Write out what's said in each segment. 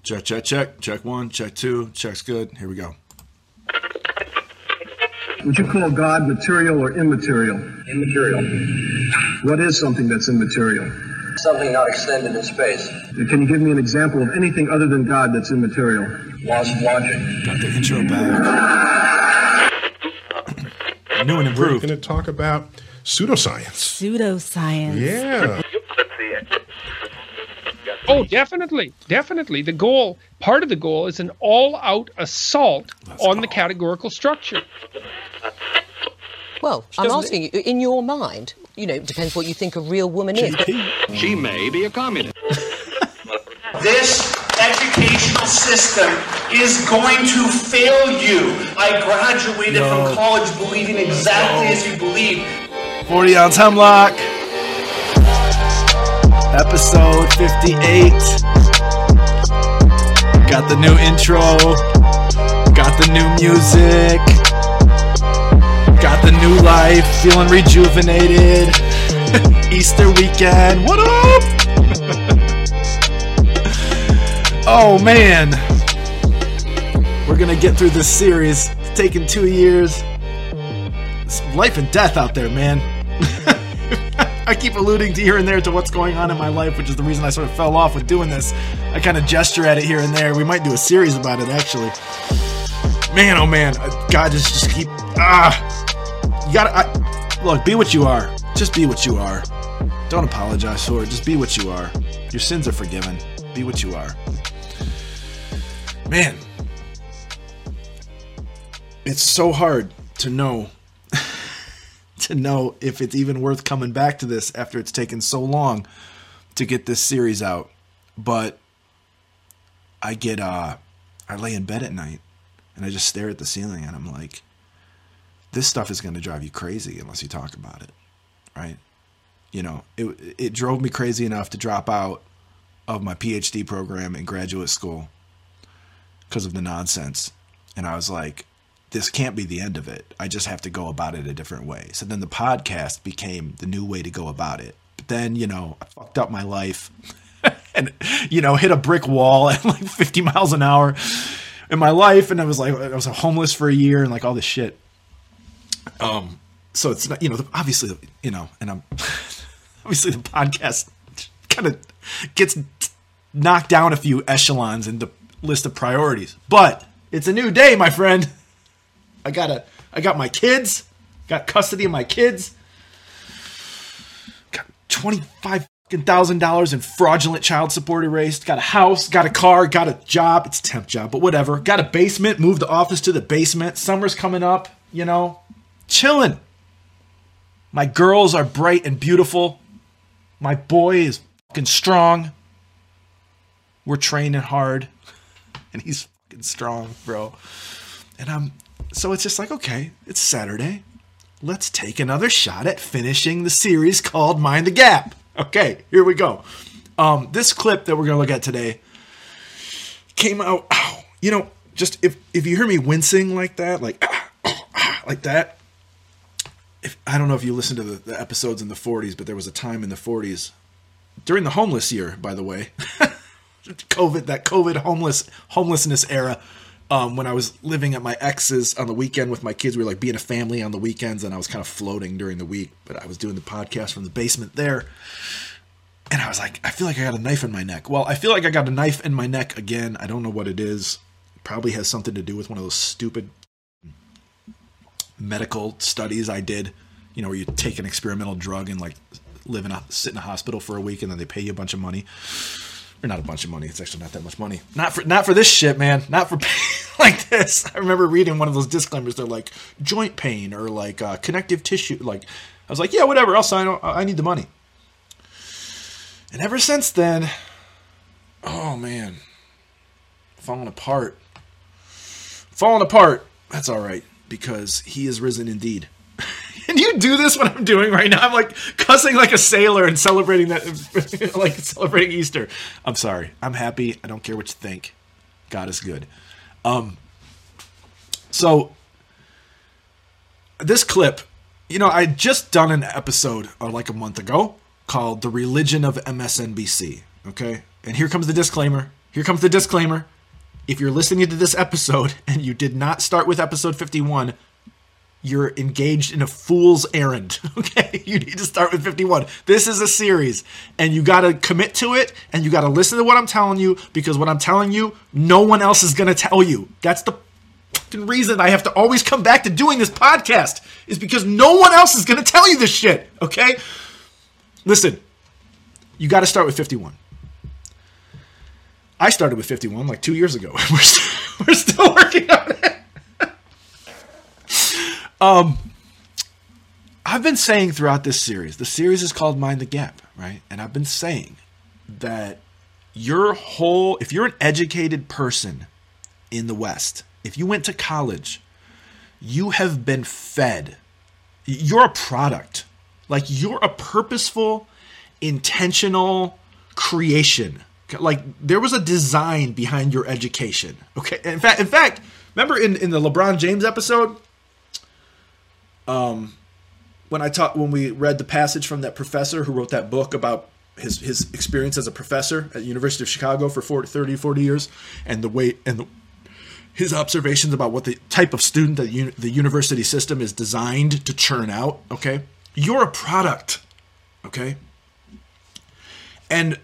Check, check, check. Check 1, check 2. Check's good. Here we go. Would you call God material or immaterial? Immaterial. What is something that's immaterial? Something not extended in space. Can you give me an example of anything other than God that's immaterial? Laws of logic. Got the intro back. New and We're improved. going to talk about pseudoscience. Pseudoscience. Yeah. Oh, definitely. Definitely. The goal, part of the goal is an all-out assault on the categorical structure. Well, I'm asking you, in your mind, it depends what you think a real woman is. But She may be a communist. This educational system is going to fail you. I graduated from college believing exactly as you believe. 40 ounce hemlock. Episode 58. Got the new intro. Got the new music. Got the new life. Feeling rejuvenated. Easter weekend. What up? Oh man. We're gonna get through this series. It's taken 2 years. It's life and death out there, man. I keep alluding to here and there to what's going on in my life, which is the reason I sort of fell off with doing this. I kind of gesture at it here and there. We might do a series about it, actually. Man, oh man, God, just keep. You gotta look. Be what you are. Just be what you are. Don't apologize for it. Just be what you are. Your sins are forgiven. Be what you are. Man, it's so hard to know. To know if it's even worth coming back to this after it's taken so long to get this series out. But I lay in bed at night and I just stare at the ceiling and I'm like, this stuff is going to drive you crazy unless you talk about it, right? It drove me crazy enough to drop out of my PhD program in graduate school because of the nonsense. And I was like, this can't be the end of it. I just have to go about it a different way. So then the podcast became the new way to go about it. But then, I fucked up my life and, hit a brick wall at like 50 miles an hour in my life. And I was homeless for a year and like all this shit. So it's not, obviously, and I'm obviously the podcast kind of gets knocked down a few echelons in the list of priorities, but it's a new day, my friend. I got my kids, got custody of my kids, got $25,000 in fraudulent child support erased, got a house, got a car, got a job. It's a temp job, but whatever. Got a basement, moved the office to the basement. Summer's coming up, chilling. My girls are bright and beautiful. My boy is fucking strong. We're training hard and he's fucking strong, bro. And so it's just like, okay, it's Saturday. Let's take another shot at finishing the series called Mind the Gap. Okay, here we go. This clip that we're going to look at today came out, just if you hear me wincing like that, like that, I don't know if you listened to the episodes in the 40s, but there was a time in the 40s, during the homeless year, by the way, COVID homelessness era, when I was living at my ex's on the weekend with my kids. We were like being a family on the weekends, and I was kind of floating during the week, but I was doing the podcast from the basement there. And I was like, I feel like I got a knife in my neck. Well, I feel like I got a knife in my neck again. I don't know what it is. It probably has something to do with one of those stupid medical studies I did, where you take an experimental drug and like sit in a hospital for a week and then they pay you a bunch of money. Or not a bunch of money. It's actually not that much money. Not for this shit, man. Not for pain like this. I remember reading one of those disclaimers. They're like joint pain or like connective tissue. Like I was like, yeah, whatever. I'll sign. I need the money. And ever since then, oh man, falling apart. That's all right because he is risen indeed. Can you do this what I'm doing right now? I'm like cussing like a sailor and celebrating that, like celebrating Easter. I'm sorry. I'm happy. I don't care what you think. God is good. So this clip, I'd just done an episode like a month ago called The Religion of MSNBC. Okay. And here comes the disclaimer. Here comes the disclaimer. If you're listening to this episode and you did not start with episode 51, you're engaged in a fool's errand, okay? You need to start with 51. This is a series, and you got to commit to it, and you got to listen to what I'm telling you, because what I'm telling you, no one else is going to tell you. That's the fucking reason I have to always come back to doing this podcast, is because no one else is going to tell you this shit, okay? Listen, you got to start with 51. I started with 51 like 2 years ago. We're still working on it. I've been saying throughout this series, the series is called Mind the Gap, right? And I've been saying that if you're an educated person in the West, if you went to college, you have been fed. You're a product. Like, you're a purposeful, intentional creation. Like, there was a design behind your education. Okay. In fact, remember in the LeBron James episode, when we read the passage from that professor who wrote that book about his experience as a professor at the University of Chicago for 40 years, and his observations about what the type of student that the university system is designed to churn out. Okay, you're a product. Okay, and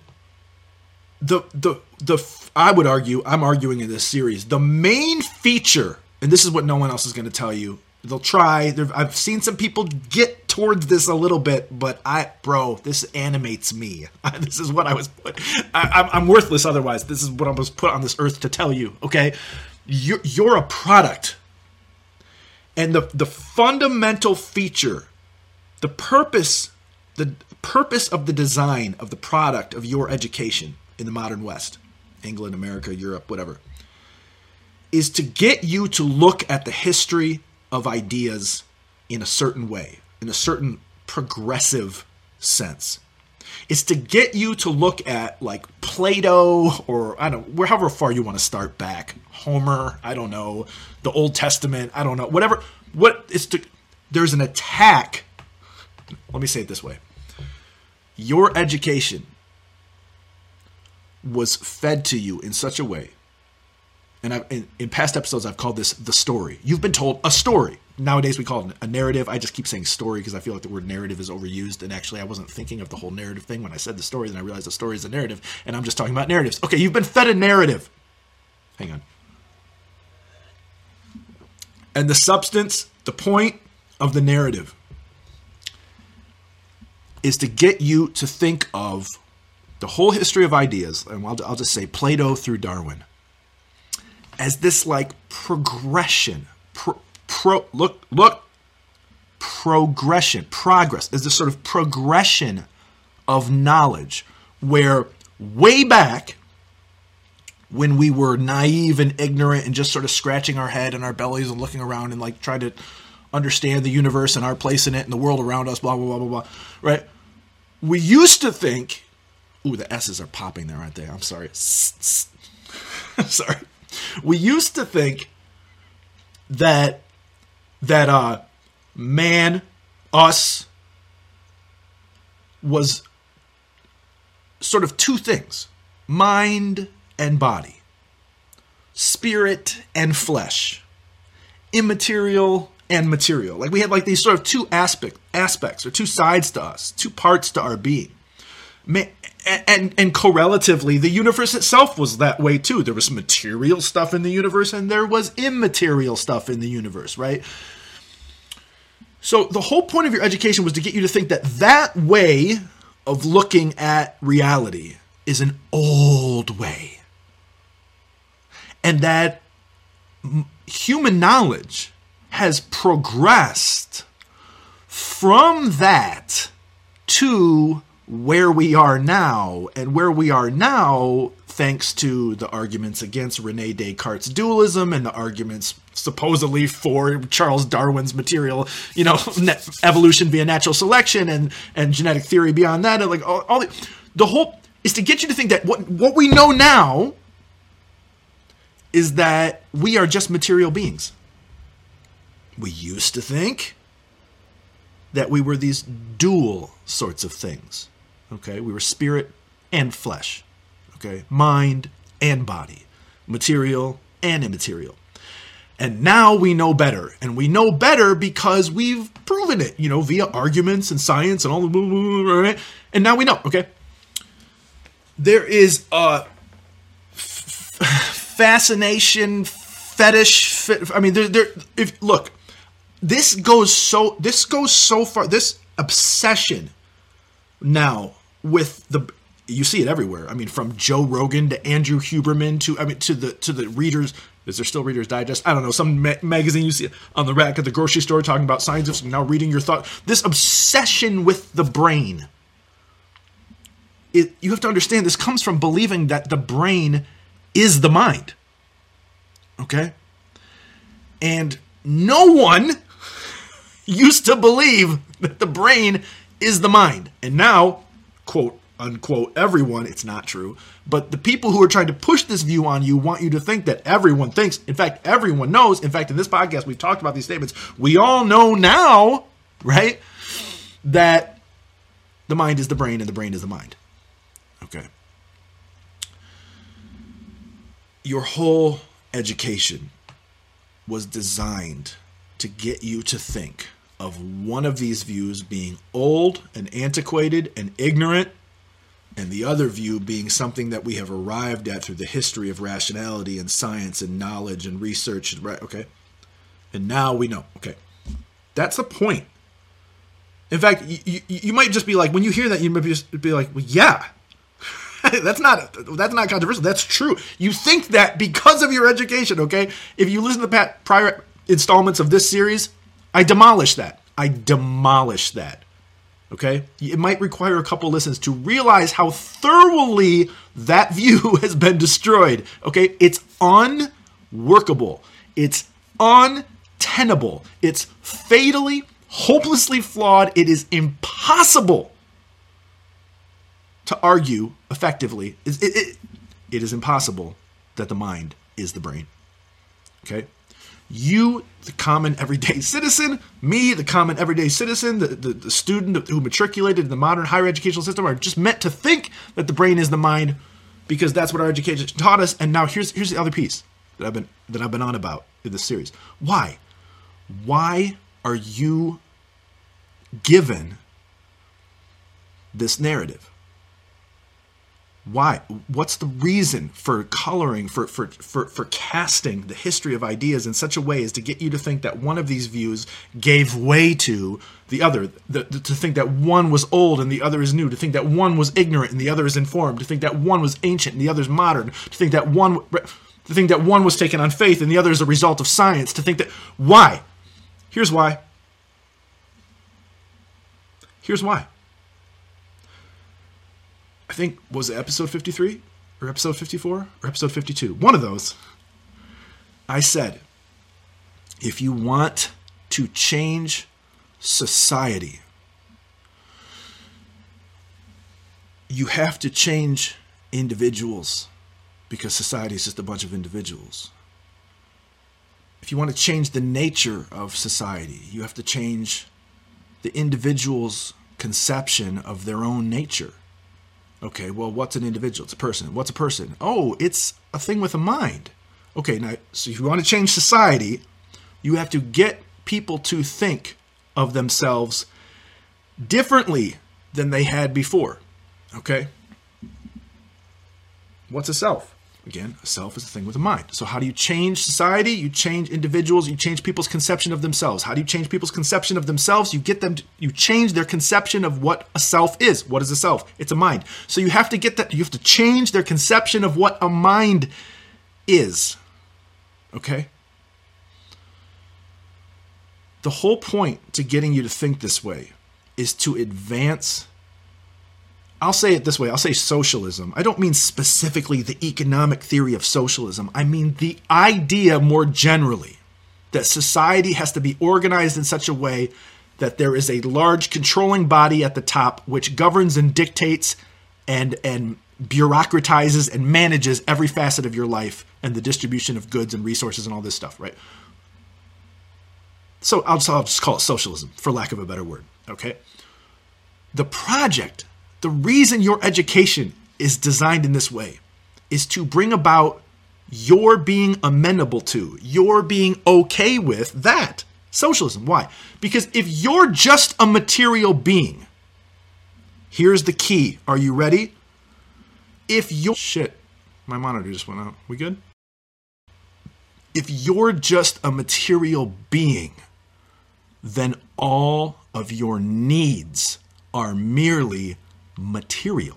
I would argue, I'm arguing in this series, the main feature, and this is what no one else is going to tell you. They'll try. I've seen some people get towards this a little bit, but this animates me. This is what I was put. I'm worthless otherwise. This is what I was put on this earth to tell you. Okay, you're a product, and the fundamental feature, the purpose of the design of the product of your education in the modern West, England, America, Europe, whatever, is to get you to look at the history of ideas in a certain way, in a certain progressive sense. It's to get you to look at, like, Plato, or however far you want to start back, Homer, I don't know, the Old Testament, I don't know, whatever. There's an attack. Let me say it this way. Your education was fed to you in such a way, and in past episodes, I've called this the story. You've been told a story. Nowadays, we call it a narrative. I just keep saying story because I feel like the word narrative is overused. And actually, I wasn't thinking of the whole narrative thing when I said the story. Then I realized the story is a narrative, and I'm just talking about narratives. Okay, you've been fed a narrative. Hang on. And the substance, the point of the narrative is to get you to think of the whole history of ideas, and I'll just say Plato through Darwin, as this, like, progression, progress. There's this sort of progression of knowledge where way back when we were naive and ignorant and just sort of scratching our head and our bellies and looking around and, like, trying to understand the universe and our place in it and the world around us, blah, blah, blah, blah, blah, right? We used to think, ooh, the S's are popping there, aren't they? I'm sorry. I'm sorry. We used to think that man, us, was sort of two things: mind and body, spirit and flesh, immaterial and material. Like, we had, like, these sort of two aspects or two sides to us, two parts to our being. And correlatively, the universe itself was that way too. There was material stuff in the universe and there was immaterial stuff in the universe, right? So the whole point of your education was to get you to think that way of looking at reality is an old way. And that human knowledge has progressed from that to where we are now, and where we are now thanks to the arguments against René Descartes' dualism and the arguments supposedly for Charles Darwin's material, evolution via natural selection and genetic theory beyond that, and like all the whole is to get you to think that what we know now is that we are just material beings. We used to think that we were these dual sorts of things. Okay, we were spirit and flesh. Okay, mind and body, material and immaterial. And now we know better. And we know better because we've proven it, via arguments and science and all the blah, blah, blah, right? And now we know, okay? There is a fascination, fetish. Look, this goes so far. This obsession now with you see it everywhere. I mean, from Joe Rogan to Andrew Huberman to the Reader's. Is there still Reader's Digest? I don't know. Some magazine you see on the rack at the grocery store talking about scientists now reading your thought. This obsession with the brain. You have to understand this comes from believing that the brain is the mind. Okay? And no one used to believe that the brain is the mind. And now, quote, unquote, everyone, it's not true. But the people who are trying to push this view on you want you to think that everyone thinks. In fact, everyone knows. In fact, in this podcast, we've talked about these statements. We all know now, right, that the mind is the brain and the brain is the mind. Okay. Your whole education was designed to get you to think of one of these views being old and antiquated and ignorant, and the other view being something that we have arrived at through the history of rationality and science and knowledge and research. Right? Okay. And now we know. Okay. That's the point. In fact, you might just be like, when you hear that, you might just be like, well, yeah. That's not controversial. That's true. You think that because of your education, okay? If you listen to the prior installments of this series, I demolish that. Okay? It might require a couple listens to realize how thoroughly that view has been destroyed. Okay? It's unworkable. It's untenable. It's fatally, hopelessly flawed. It is impossible to argue effectively. It is impossible that the mind is the brain. Okay? You, the common everyday citizen, me, the common everyday citizen, the student who matriculated in the modern higher educational system are just meant to think that the brain is the mind because that's what our education taught us. And now here's the other piece that I've been on about in this series. Why? Why are you given this narrative? Why? What's the reason for coloring, for casting the history of ideas in such a way as to get you to think that one of these views gave way to the other, to think that one was old and the other is new, to think that one was ignorant and the other is informed, to think that one was ancient and the other is modern, to think that one was taken on faith and the other is a result of science, to think that... Why? Here's why. Here's why. I think, was it episode 53 or episode 54 or episode 52? One of those. I said, if you want to change society, you have to change individuals because society is just a bunch of individuals. If you want to change the nature of society, you have to change the individual's conception of their own nature. Okay, well, what's an individual? It's a person. What's a person? Oh, it's a thing with a mind. Okay, now, so if you want to change society, you have to get people to think of themselves differently than they had before. Okay? What's a self? Again, a self is a thing with a mind. So how do you change society? You change individuals. You change people's conception of themselves. How do you change people's conception of themselves? You change their conception of what a self is. What is a self? It's a mind. So you have to get that. You have to change their conception of what a mind is. Okay? The whole point to getting you to think this way is to advance. I'll say it this way. I'll say socialism. I don't mean specifically the economic theory of socialism. I mean the idea more generally that society has to be organized in such a way that there is a large controlling body at the top which governs and dictates and bureaucratizes and manages every facet of your life and the distribution of goods and resources and all this stuff, right? So I'll just call it socialism, for lack of a better word, okay? The project, the reason your education is designed in this way is to bring about your being amenable to, your being okay with that. Socialism. Why? Because if you're just a material being, here's the key. Are you ready? If you're... Shit. My monitor just went out. We good? If you're just a material being, then all of your needs are merely material.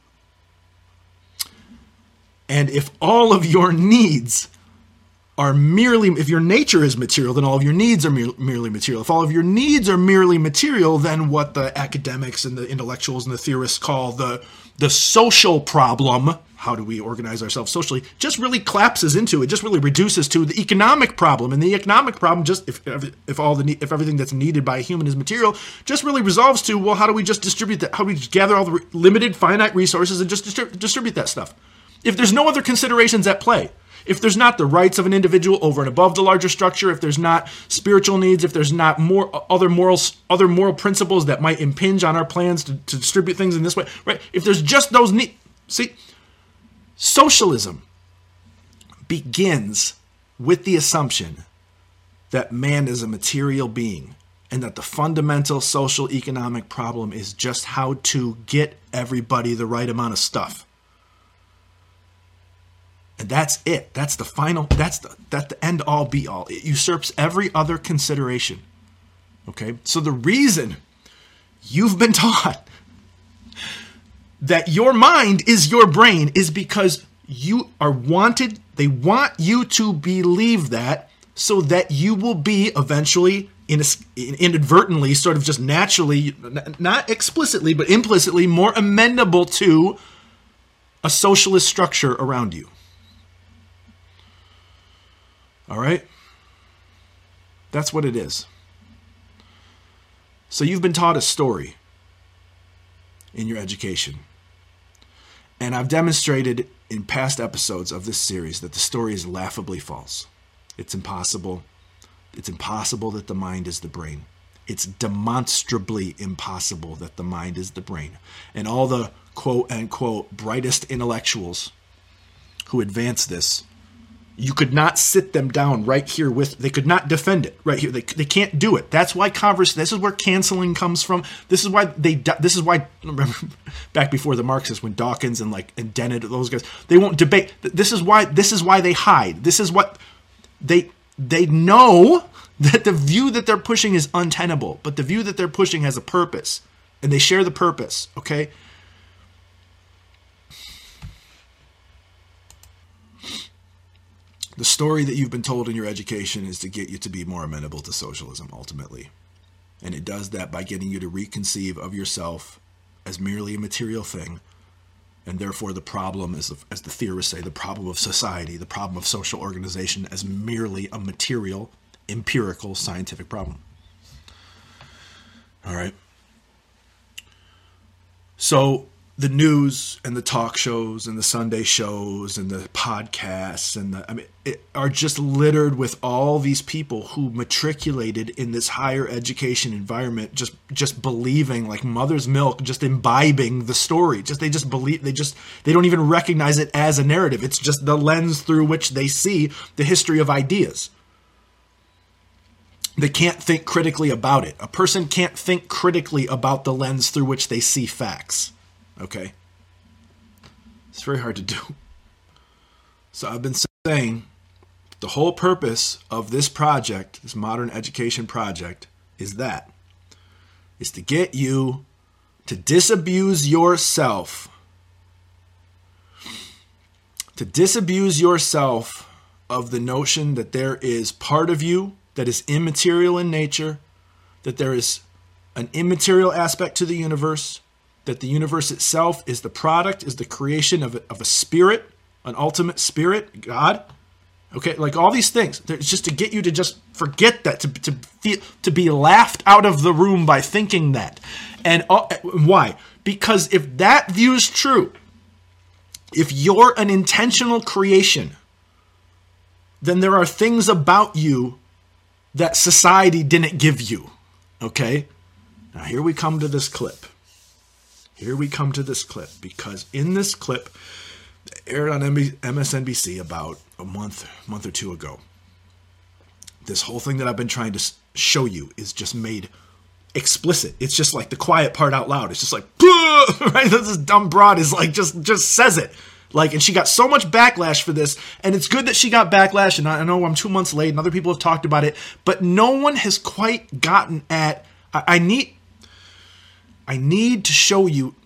And if all of your needs are merely, if your nature is material, then all of your needs are merely material. If all of your needs are merely material, then what the academics and the intellectuals and the theorists call the social problem, how do we organize ourselves socially, just really collapses into, it just really reduces to the economic problem. And the economic problem, just if everything that's needed by a human is material, just really resolves to, well, how do we just distribute that? How do we just gather all the limited finite resources and just distribute that stuff? If there's no other considerations at play, if there's not the rights of an individual over and above the larger structure, if there's not spiritual needs, if there's not other moral principles that might impinge on our plans to distribute things in this way, right? If there's just those needs, see, socialism begins with the assumption that man is a material being and that the fundamental social economic problem is just how to get everybody the right amount of stuff. And that's it. That's the final, that's the end all be all. It usurps every other consideration. Okay? So the reason you've been taught that your mind is your brain is because you are wanted, they want you to believe that so that you will be eventually, inadvertently, sort of just naturally, not explicitly, but implicitly more amenable to a socialist structure around you. All right? That's what it is. So you've been taught a story in your education. And I've demonstrated in past episodes of this series that the story is laughably false. It's impossible. It's impossible that the mind is the brain. It's demonstrably impossible that the mind is the brain. And all the quote-unquote brightest intellectuals who advance this, you could not sit them down right here they could not defend it right here. They can't do it. That's why this is where canceling comes from. This is why remember back before the Marxists, when Dawkins and Dennett, those guys, they won't debate. This is why they hide. This is what they know, that the view that they're pushing is untenable, but the view that they're pushing has a purpose, and they share the purpose, okay? The story that you've been told in your education is to get you to be more amenable to socialism, ultimately. And it does that by getting you to reconceive of yourself as merely a material thing, and therefore the problem, as the theorists say, the problem of society, the problem of social organization, as merely a material, empirical, scientific problem. All right? So the news and the talk shows and the Sunday shows and the podcasts and are just littered with all these people who matriculated in this higher education environment, just believing like mother's milk, just imbibing the story. They don't even recognize it as a narrative. It's just the lens through which they see the history of ideas. They can't think critically about it. A person can't think critically about the lens through which they see facts. Okay? It's very hard to do. So I've been saying the whole purpose of this project, this modern education project, is to get you to disabuse yourself. To disabuse yourself of the notion that there is part of you that is immaterial in nature, that there is an immaterial aspect to the universe, that the universe itself is the product, is the creation of a spirit, an ultimate spirit, God. Okay, like all these things. It's just to get you to just forget that, to be laughed out of the room by thinking that. And why? Because if that view is true, if you're an intentional creation, then there are things about you that society didn't give you. Okay? Now here we come to this clip. Because in this clip, aired on MSNBC about a month or two ago. This whole thing that I've been trying to show you is just made explicit. It's just like the quiet part out loud. It's just like, right? This dumb broad is like, just says it. Like, and she got so much backlash for this, and it's good that she got backlash, and I know I'm 2 months late, and other people have talked about it, but no one has quite gotten at, I need to show you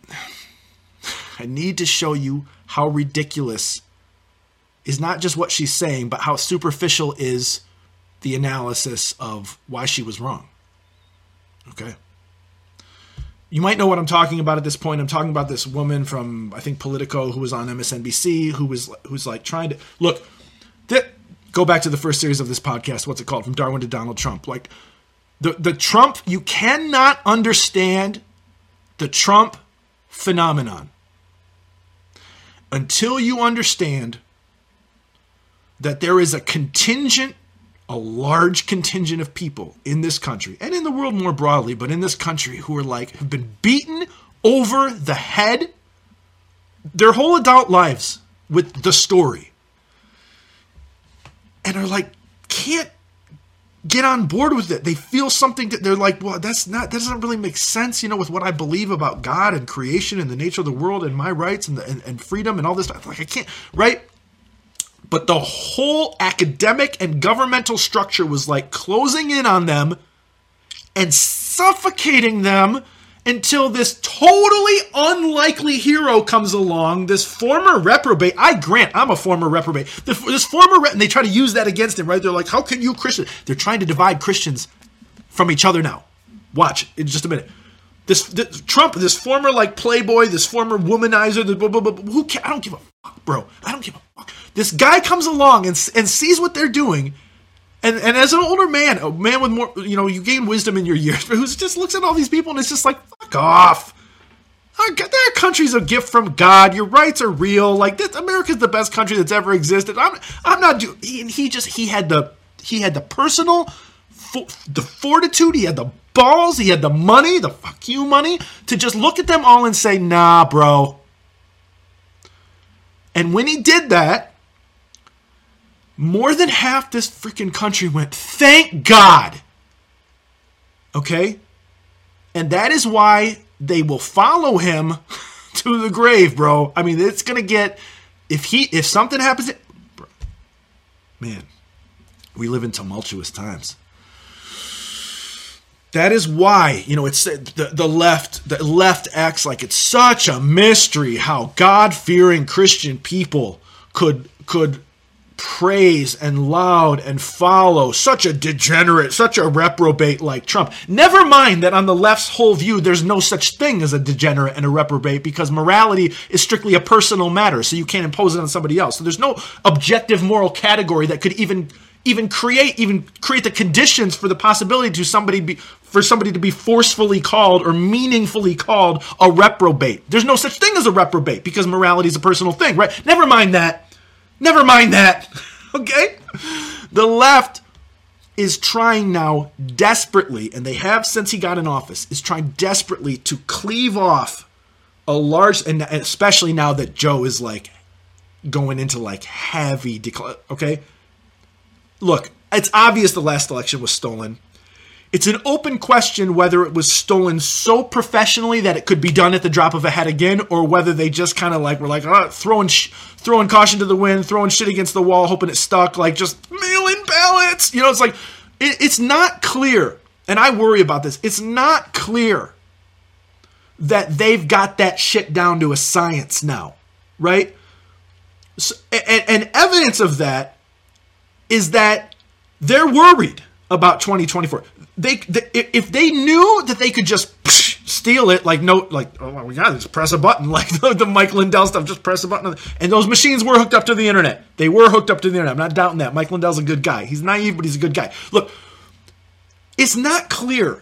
how ridiculous is not just what she's saying, but how superficial is the analysis of why she was wrong. Okay. You might know what I'm talking about at this point. I'm talking about this woman from, I think, Politico, who was on MSNBC, who's like trying to look. Go back to the first series of this podcast. What's it called? From Darwin to Donald Trump. Like the Trump, you cannot understand the Trump phenomenon until you understand that there is a large contingent of people in this country and in the world more broadly, but in this country who are like, have been beaten over the head their whole adult lives with the story and are like, can't get on board with it. They feel something that they're like, well, that doesn't really make sense, with what I believe about God and creation and the nature of the world and my rights and freedom and all this stuff. Like, I can't, right? But the whole academic and governmental structure was like closing in on them and suffocating them until this totally unlikely hero comes along, this former reprobate. I grant, I'm a former reprobate. This former, and they try to use that against him, right? They're like, how can you Christian? They're trying to divide Christians from each other now. Watch in just a minute. This Trump, this former like playboy, this former womanizer, who cares? I don't give a fuck, bro. I don't give a fuck. This guy comes along and sees what they're doing, and as an older man, a man with more, you gain wisdom in your years, but who just looks at all these people and it's just like, fuck off. Their country's a gift from God. Your rights are real. Like, this, America's the best country that's ever existed. I'm not doing. He had the personal, the fortitude. He had the balls. He had the money, the fuck you money, to just look at them all and say, nah, bro. And when he did that, more than half this freaking country went, thank God. Okay? And that is why they will follow him to the grave, bro. I mean, it's going to get, if something happens, bro, man, we live in tumultuous times. That is why, it's the left acts like it's such a mystery how God-fearing Christian people could praise and laud and follow such a degenerate, such a reprobate like Trump. Never mind that on the left's whole view, there's no such thing as a degenerate and a reprobate because morality is strictly a personal matter, so you can't impose it on somebody else. So there's no objective moral category that could even create the conditions for the possibility for somebody to be forcefully called or meaningfully called a reprobate. There's no such thing as a reprobate because morality is a personal thing, right? Never mind that. Okay? The left is trying now desperately, and they have since he got in office, is trying desperately to cleave off a large, and especially now that Joe is like going into like heavy decline. Okay? Look, it's obvious the last election was stolen. It's an open question whether it was stolen so professionally that it could be done at the drop of a hat again, or whether they just kind of like were like throwing caution to the wind, throwing shit against the wall, hoping it stuck, like just mail-in ballots. It's like it's not clear, and I worry about this. It's not clear that they've got that shit down to a science now, right? So, and evidence of that is that they're worried about 2024. If they knew that they could just steal it, oh my God, just press a button, like the Mike Lindell stuff, just press a button. And those machines were hooked up to the internet. They were hooked up to the internet. I'm not doubting that. Mike Lindell's a good guy. He's naive, but he's a good guy. Look, it's not clear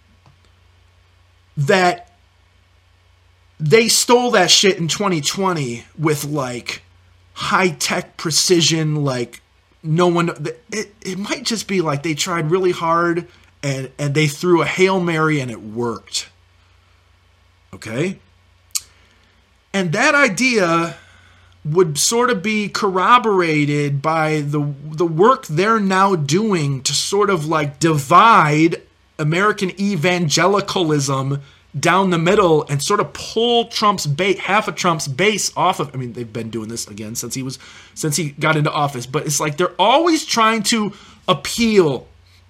that they stole that shit in 2020 with like high-tech precision, like no one, it might just be like they tried really hard and they threw a Hail Mary and it worked. Okay? And that idea would sort of be corroborated by the work they're now doing to sort of like divide American evangelicalism down the middle and sort of pull half of Trump's base off of. I mean, they've been doing this again since he got into office, but it's like they're always trying to appeal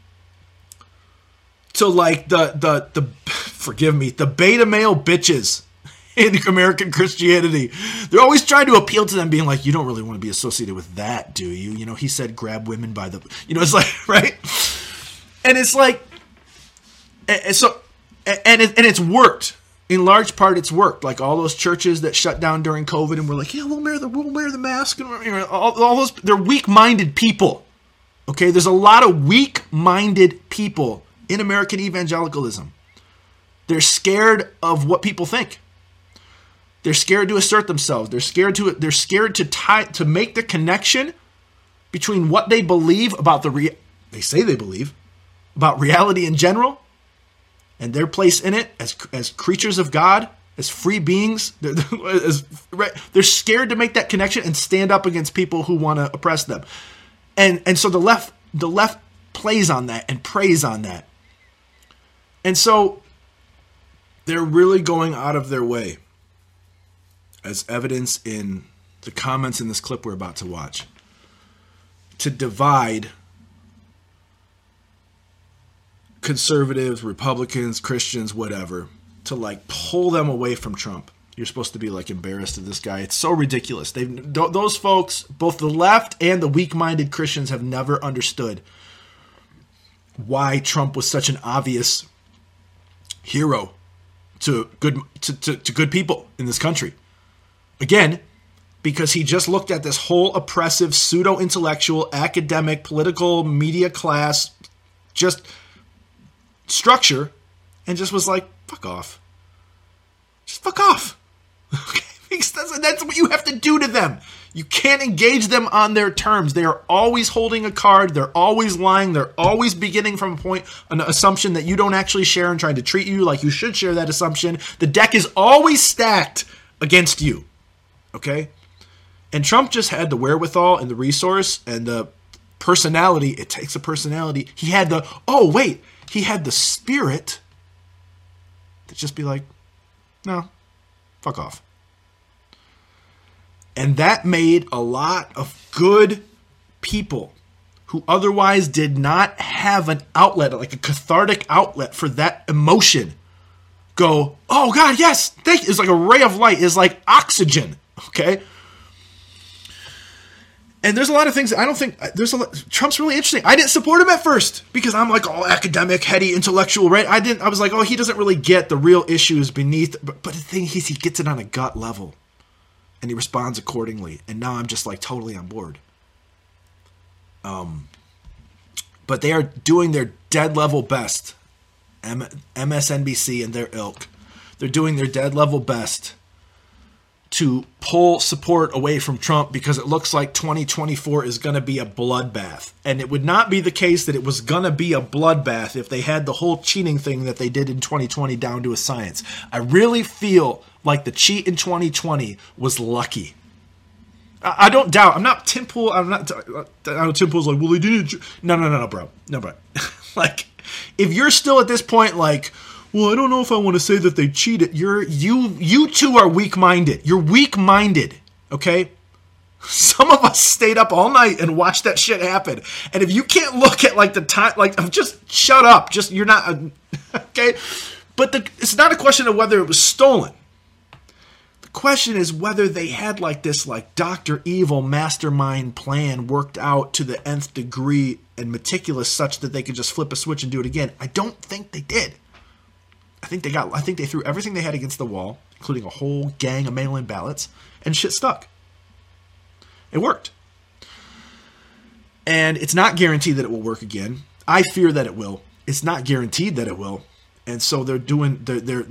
to like the forgive me, the beta male bitches in American Christianity. They're always trying to appeal to them, being like, you don't really want to be associated with that, do you? You know, he said grab women by the, you know, it's like, right? And it's like, and so, and it's worked. In large part, it's worked. Like all those churches that shut down during COVID and were like, yeah, we'll wear the mask. And you know, all those, they're weak-minded people. Okay, there's a lot of weak-minded people in American evangelicalism. They're scared of what people think. They're scared to assert themselves. They're scared to make the connection between what they believe about they say they believe about reality in general and their place in it as creatures of God, as free beings. They're scared to make that connection and stand up against people who want to oppress them. And so the left plays on that and preys on that. And so they're really going out of their way, as evidence in the comments in this clip we're about to watch, to divide conservatives, Republicans, Christians, whatever, to like pull them away from Trump. You're supposed to be like embarrassed of this guy. It's so ridiculous. Those folks, both the left and the weak-minded Christians, have never understood why Trump was such an obvious hero to good people in this country. Again, because he just looked at this whole oppressive, pseudo-intellectual, academic, political, media class, just structure, and just was like, fuck off. Just fuck off. Okay? Because that's what you have to do to them. You can't engage them on their terms. They are always holding a card. They're always lying. They're always beginning from an assumption that you don't actually share and trying to treat you like you should share that assumption. The deck is always stacked against you. Okay? And Trump just had the wherewithal and the resource and the personality. It takes a personality. He had the spirit to just be like, no, fuck off. And that made a lot of good people who otherwise did not have an outlet, like a cathartic outlet for that emotion, go, oh God, yes, thank you. It's like a ray of light. It's like oxygen. Okay. And there's a lot of things I don't think Trump's really interesting. I didn't support him at first because I'm like all academic, heady, intellectual, right? I was like, oh, he doesn't really get the real issues beneath. But the thing is, he gets it on a gut level and he responds accordingly. And now I'm just like totally on board. But they are doing their dead level best. MSNBC and their ilk. They're doing their dead level best to pull support away from Trump because it looks like 2024 is going to be a bloodbath. And it would not be the case that it was going to be a bloodbath if they had the whole cheating thing that they did in 2020 down to a science. I really feel like the cheat in 2020 was lucky. I don't doubt. I'm not Tim Pool. I know Tim Pool's like, well, they didn't. No, bro. No, bro. Like, if you're still at this point, like, well, I don't know if I want to say that they cheated. You two are weak-minded. You're weak-minded, okay? Some of us stayed up all night and watched that shit happen. And if you can't look at like the time, like, just shut up. Just, you're not, okay? But it's not a question of whether it was stolen. The question is whether they had like this like Dr. Evil mastermind plan worked out to the nth degree and meticulous such that they could just flip a switch and do it again. I don't think they did. I think they threw everything they had against the wall, including a whole gang of mail-in ballots, and shit stuck. It worked. And it's not guaranteed that it will work again. I fear that it will. It's not guaranteed that it will. And so they're doing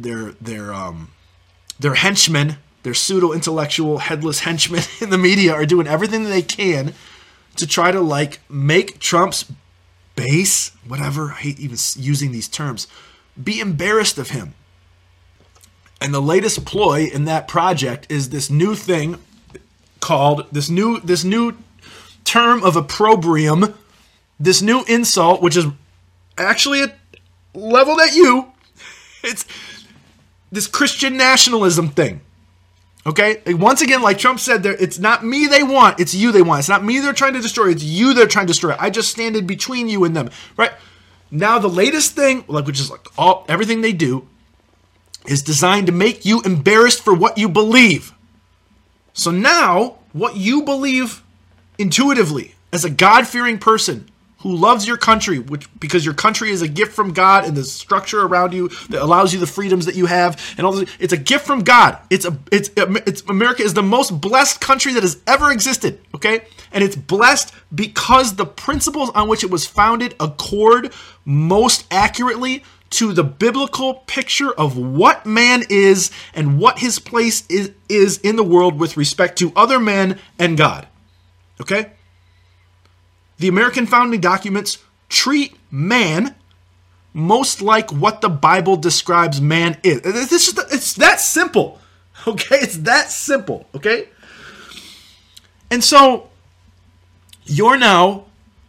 their henchmen, their pseudo-intellectual headless henchmen in the media are doing everything that they can to try to like make Trump's base, whatever, I hate even using these terms, be embarrassed of him. And the latest ploy in that project is this new thing called this new term of opprobrium, this new insult, which is actually leveled at you. It's this Christian nationalism thing. Okay? Once again, like Trump said, it's not me they want, it's you they want. It's not me they're trying to destroy, it's you they're trying to destroy. I just stand in between you and them. Right? Now the latest thing, which is like everything they do, is designed to make you embarrassed for what you believe. So now, what you believe intuitively as a God-fearing person who loves your country, because your country is a gift from God and the structure around you that allows you the freedoms that you have, and all this, it's a gift from God. It's America is the most blessed country that has ever existed, okay? And it's blessed because the principles on which it was founded accord most accurately to the biblical picture of what man is and what his place is in the world with respect to other men and God. Okay? The American founding documents treat man most like what the Bible describes man is. It's that simple. Okay? It's that simple. Okay? And so, you're now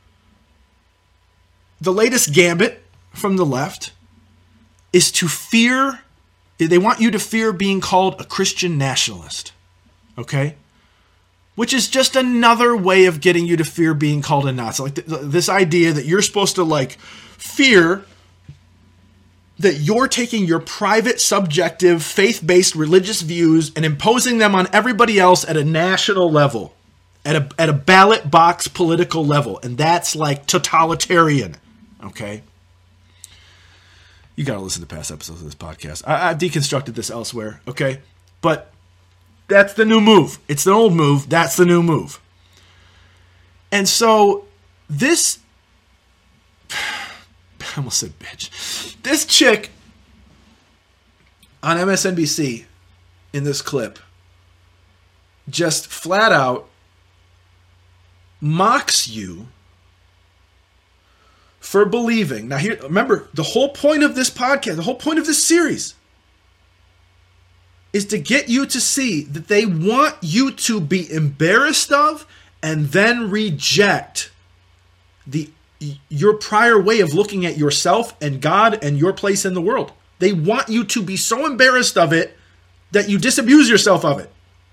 the latest gambit from the left is to fear, they want you to fear being called a Christian nationalist, okay? Which is just another way of getting you to fear being called a Nazi. Like this idea that you're supposed to like fear that you're taking your private, subjective, faith-based religious views and imposing them on everybody else at a national level, at a ballot box political level, and that's like totalitarian, okay? You got to listen to past episodes of this podcast. I've deconstructed this elsewhere, okay? But that's the new move. It's the old move. That's the new move. And so this... I almost said bitch. This chick on MSNBC in this clip just flat out mocks you for believing. Now here, remember, the whole point of this podcast, the whole point of this series is to get you to see that they want you to be embarrassed of and then reject your prior way of looking at yourself and God and your place in the world. They want you to be so embarrassed of it that you disabuse yourself of it.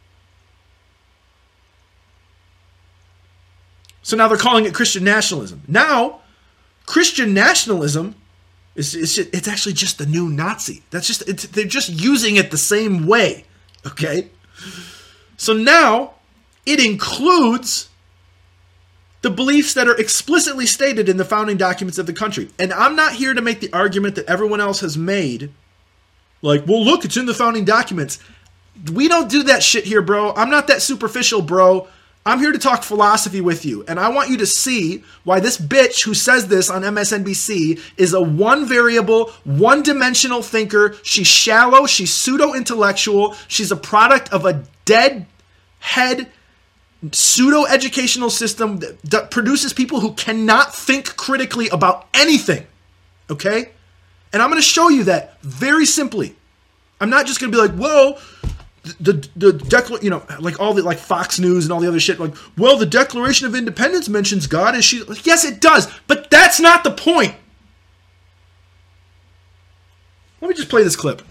So now they're calling it Christian nationalism. Now, Christian nationalism it's actually just the new Nazi. They're just using it the same way. Okay? So now it includes the beliefs that are explicitly stated in the founding documents of the country. And I'm not here to make the argument that everyone else has made. Like, well, look, it's in the founding documents. We don't do that shit here, bro. I'm not that superficial, bro. I'm here to talk philosophy with you, and I want you to see why this bitch who says this on MSNBC is a one-variable, one-dimensional thinker. She's shallow, she's pseudo-intellectual, she's a product of a dead-head pseudo-educational system that produces people who cannot think critically about anything, okay? And I'm going to show you that very simply. I'm not just going to be like, well... like all the like Fox News and all the other shit, like, well, the Declaration of Independence mentions God, and she, like, yes, it does, but that's not the point. Let me just play this clip.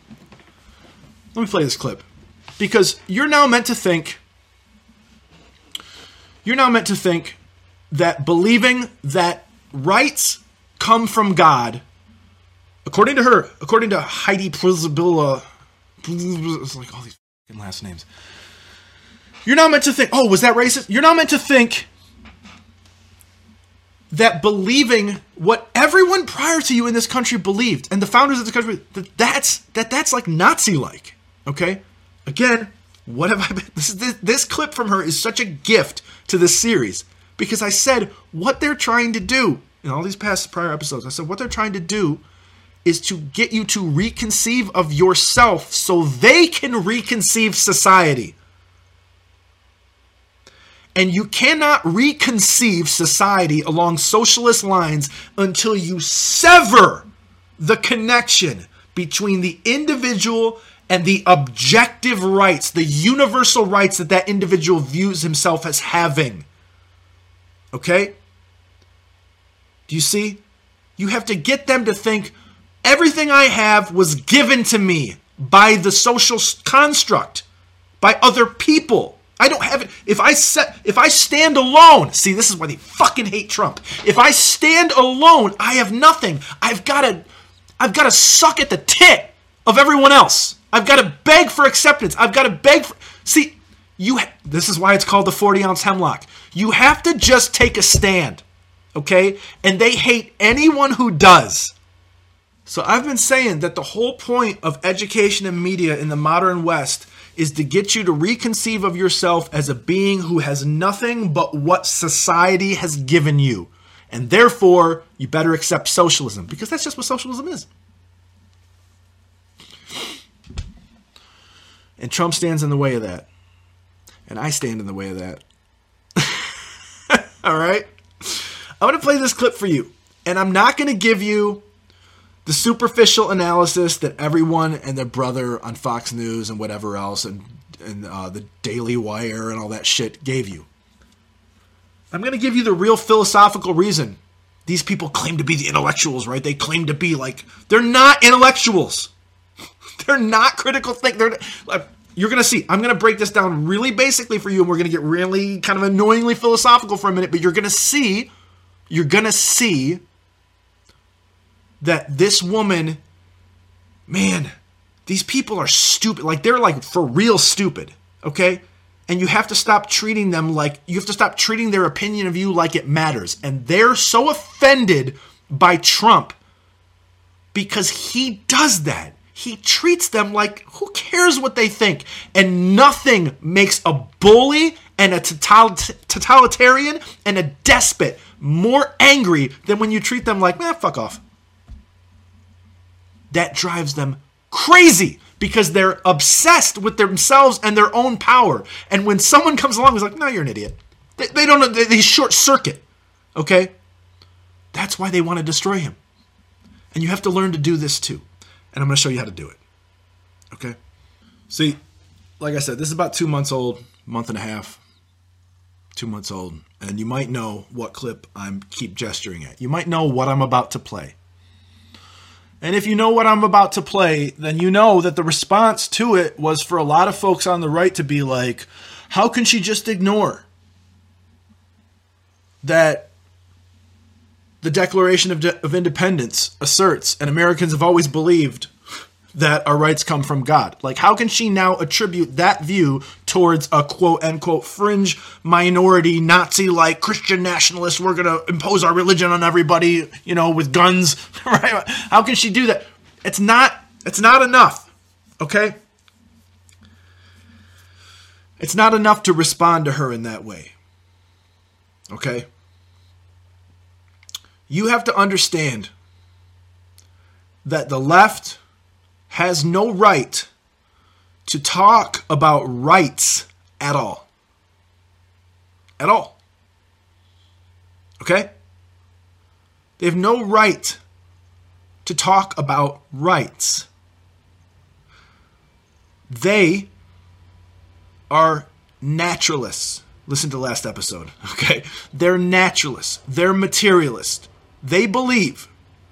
Because you're now meant to think that believing that rights come from God, according to Heidi Priscilla. It's like all these fucking last names. You're not meant to think, oh, was that racist? You're not meant to think that believing what everyone prior to you in this country believed, and the founders of this country, that's like Nazi-like. Okay? Again, what have I been... This clip from her is such a gift to this series, because I said what they're trying to do in all these prior episodes. I said what they're trying to do is to get you to reconceive of yourself so they can reconceive society. And you cannot reconceive society along socialist lines until you sever the connection between the individual and the objective rights, the universal rights that that individual views himself as having. Okay? Do you see? You have to get them to think everything I have was given to me by the social construct, by other people. I don't have it. If I stand alone, see, this is why they fucking hate Trump. If I stand alone, I have nothing. I've got to suck at the tit of everyone else. I've got to beg for acceptance. I've got to beg for... See, this is why it's called the 40-ounce hemlock. You have to just take a stand, okay? And they hate anyone who does. So I've been saying that the whole point of education and media in the modern West is to get you to reconceive of yourself as a being who has nothing but what society has given you. And therefore, you better accept socialism, because that's just what socialism is. And Trump stands in the way of that. And I stand in the way of that. All right? I'm going to play this clip for you. And I'm not going to give you the superficial analysis that everyone and their brother on Fox News and whatever else and the Daily Wire and all that shit gave you. I'm going to give you the real philosophical reason. These people claim to be the intellectuals, right? They claim to be like, they're not intellectuals. They're not critical thinkers. You're going to see. I'm going to break this down really basically for you, and we're going to get really kind of annoyingly philosophical for a minute, but you're going to see that this woman, man, these people are stupid. Like, they're like for real stupid, okay? And you have to stop treating them like, you have to stop treating their opinion of you like it matters. And they're so offended by Trump because he does that. He treats them like, who cares what they think? And nothing makes a bully and a totalitarian and a despot more angry than when you treat them like, man, fuck off. That drives them crazy because they're obsessed with themselves and their own power. And when someone comes along and is like, no, you're an idiot. They don't know, they short circuit. Okay? That's why they want to destroy him. And you have to learn to do this too. And I'm going to show you how to do it. Okay? See, like I said, this is about 2 months old, month and a half, 2 months old. And you might know what clip I'm keep gesturing at. You might know what I'm about to play. And if you know what I'm about to play, then you know that the response to it was for a lot of folks on the right to be like, how can she just ignore that the Declaration of Independence asserts, and Americans have always believed that our rights come from God? Like, how can she now attribute that view towards a quote-unquote fringe minority, Nazi-like Christian nationalist, we're going to impose our religion on everybody, you know, with guns, right? How can she do that? It's not enough, okay? It's not enough to respond to her in that way, okay? You have to understand that the left has no right to talk about rights at all. At all. Okay? They have no right to talk about rights. They are naturalists. Listen to the last episode, okay? They're naturalists. They're materialists. They believe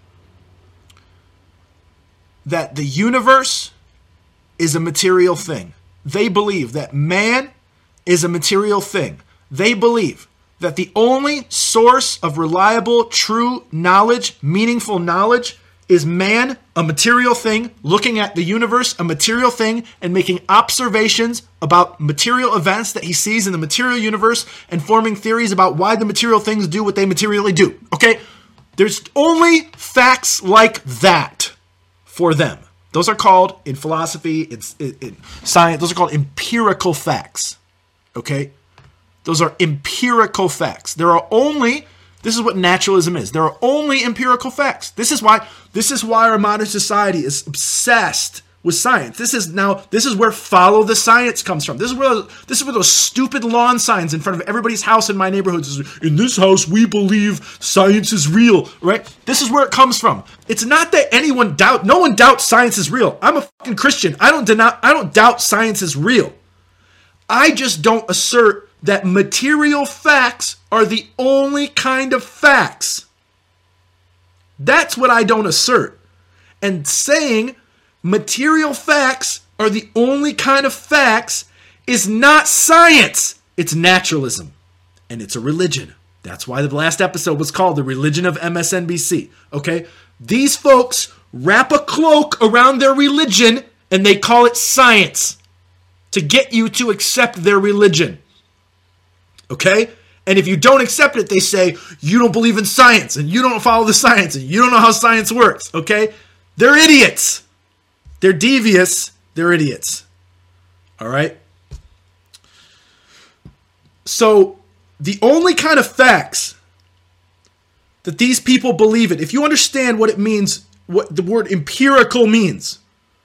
that the universe is a material thing. They believe that man is a material thing. They believe that the only source of reliable, true knowledge, meaningful knowledge, is man, a material thing, looking at the universe, a material thing, and making observations about material events that he sees in the material universe and forming theories about why the material things do what they materially do. Okay? There's only facts like that for them. Those are called, in philosophy, in science, those are called empirical facts. Okay? Those are empirical facts. There are only, this is what naturalism is. There are only empirical facts. This is why our modern society is obsessed with science. This is where follow the science comes from. This is where those stupid lawn signs in front of everybody's house in my neighborhood is, in this house we believe science is real, right? This is where it comes from. It's not that no one doubts science is real. I'm a fucking Christian. I don't doubt science is real. I just don't assert that material facts are the only kind of facts. That's what I don't assert. And saying material facts are the only kind of facts is not science. It's naturalism. And it's a religion. That's why the last episode was called The Religion of MSNBC. Okay? These folks wrap a cloak around their religion and they call it science to get you to accept their religion. Okay? And if you don't accept it, they say, you don't believe in science and you don't follow the science and you don't know how science works. Okay? They're idiots. They're devious. They're idiots. All right? So, the only kind of facts that these people believe in, if you understand what it means, what the word empirical means,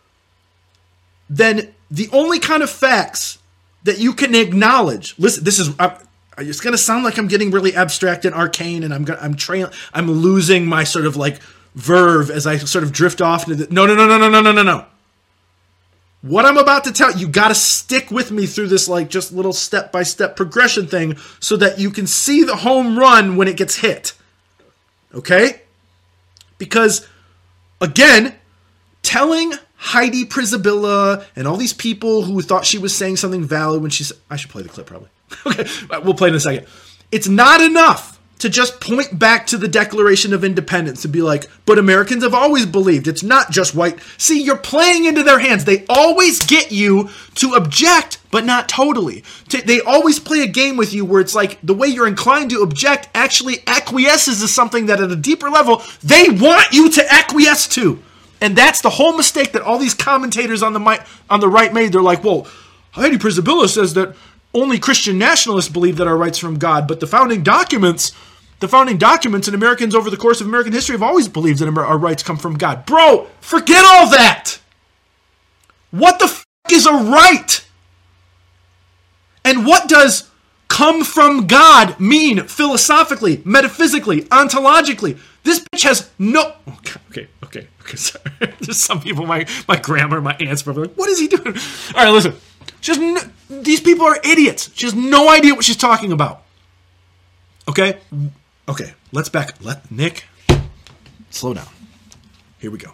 then the only kind of facts that you can acknowledge, listen, it's going to sound like I'm getting really abstract and arcane, and I'm losing my sort of like verve as I sort of drift off into the, no. What I'm about to tell you, got to stick with me through this like just little step-by-step progression thing so that you can see the home run when it gets hit. Okay? Because, again, telling Heidi Prisabilla and all these people who thought she was saying something valid when she said, I should play the clip probably. Okay, we'll play it in a second. It's not enough to just point back to the Declaration of Independence and be like, but Americans have always believed it's not just white. See, you're playing into their hands. They always get you to object, but not totally. They always play a game with you where it's like the way you're inclined to object actually acquiesces to something that at a deeper level, they want you to acquiesce to. And that's the whole mistake that all these commentators on the right made. They're like, well, Heidi Prisabilla says that only Christian nationalists believe that our rights from God, but the founding documents and Americans over the course of American history have always believed that our rights come from God. Bro, forget all that. What the f*** is a right? And what does come from God mean philosophically, metaphysically, ontologically? This bitch has no... Okay, sorry. Just some people, my grandma, my aunts, probably like, what is he doing? All right, listen. These people are idiots. She has no idea what she's talking about. Okay, let's Nick, slow down. Here we go.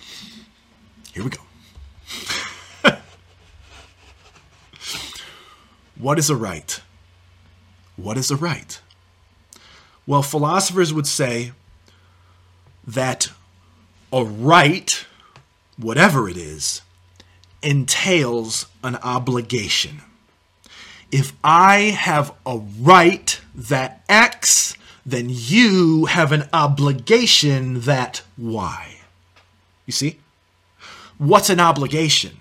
What is a right? What is a right? Well, philosophers would say that a right, whatever it is, entails an obligation. If I have a right that X, then you have an obligation that Y. You see? What's an obligation?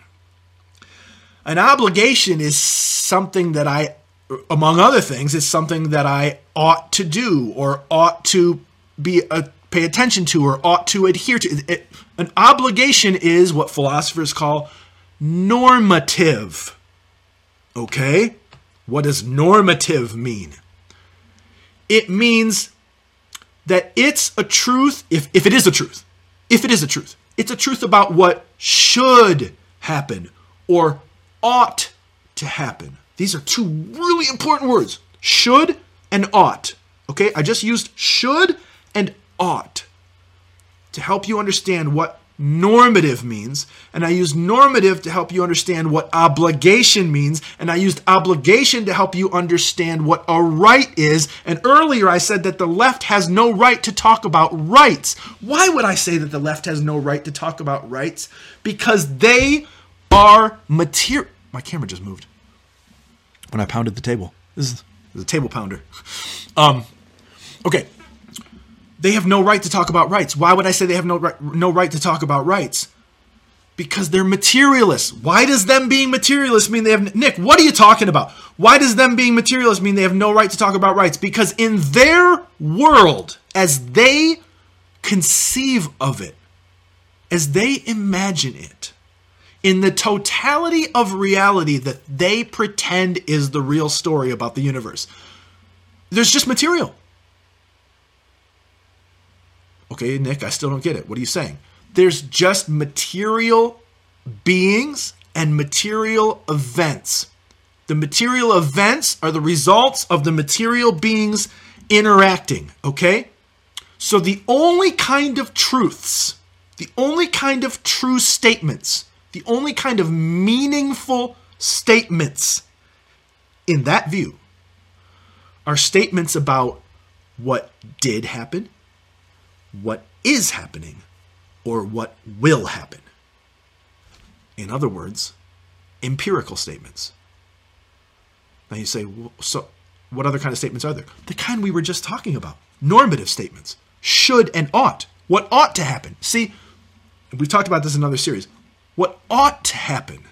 An obligation is something that I, among other things, is something that I ought to do or ought to pay attention to or ought to adhere to. An obligation is what philosophers call normative. Okay? What does normative mean? It means that it's a truth, if it is a truth, it's a truth about what should happen or ought to happen. These are two really important words, should and ought. Okay, I just used should and ought to help you understand what normative means, and I used normative to help you understand what obligation means, and I used obligation to help you understand what a right is. And earlier I said that the left has no right to talk about rights. Why would I say that the left has no right to talk about rights? Because they are material. My camera just moved when I pounded the table. This is a table pounder. Okay. They have no right to talk about rights. Why would I say they have no right to talk about rights? Because they're materialists. Why does them being materialists mean they have... Nick, what are you talking about? Why does them being materialists mean they have no right to talk about rights? Because in their world, as they conceive of it, as they imagine it, in the totality of reality that they pretend is the real story about the universe, there's just material. Okay, Nick, I still don't get it. What are you saying? There's just material beings and material events. The material events are the results of the material beings interacting, okay? So the only kind of truths, the only kind of true statements, the only kind of meaningful statements in that view are statements about what did happen, what is happening, or what will happen. In other words, empirical statements. Now you say, well, so what other kind of statements are there? The kind we were just talking about. Normative statements. Should and ought. What ought to happen? See, we've talked about this in another series. What ought to happen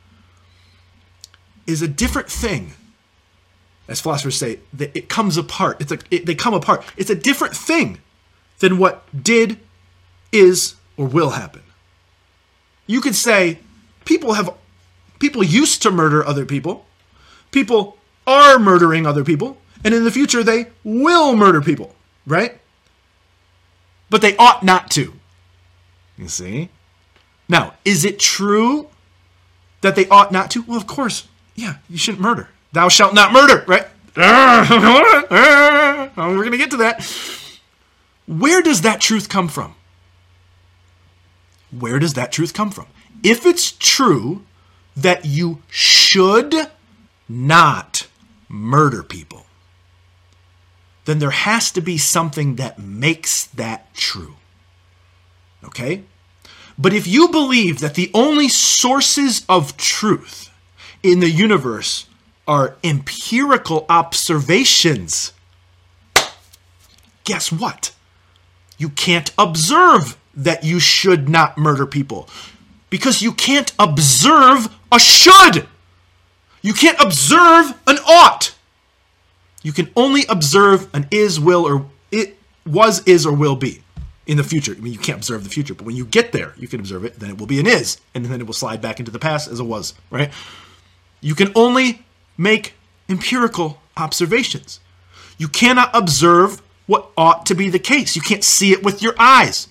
is a different thing. As philosophers say, that it comes apart. They come apart. It's a different thing than what did, is, or will happen. You could say people used to murder other people. People are murdering other people. And in the future, they will murder people. Right? But they ought not to. You see? Now, is it true that they ought not to? Well, of course. Yeah, you shouldn't murder. Thou shalt not murder, right? We're going to get to that. Where does that truth come from? Where does that truth come from? If it's true that you should not murder people, then there has to be something that makes that true. Okay? But if you believe that the only sources of truth in the universe are empirical observations, guess what? You can't observe that you should not murder people because you can't observe a should. You can't observe an ought. You can only observe an is, will, or it was, is, or will be in the future. I mean, you can't observe the future, but when you get there, you can observe it. Then it will be an is, and then it will slide back into the past as a was, right? You can only make empirical observations. You cannot observe what ought to be the case. You can't see it with your eyes.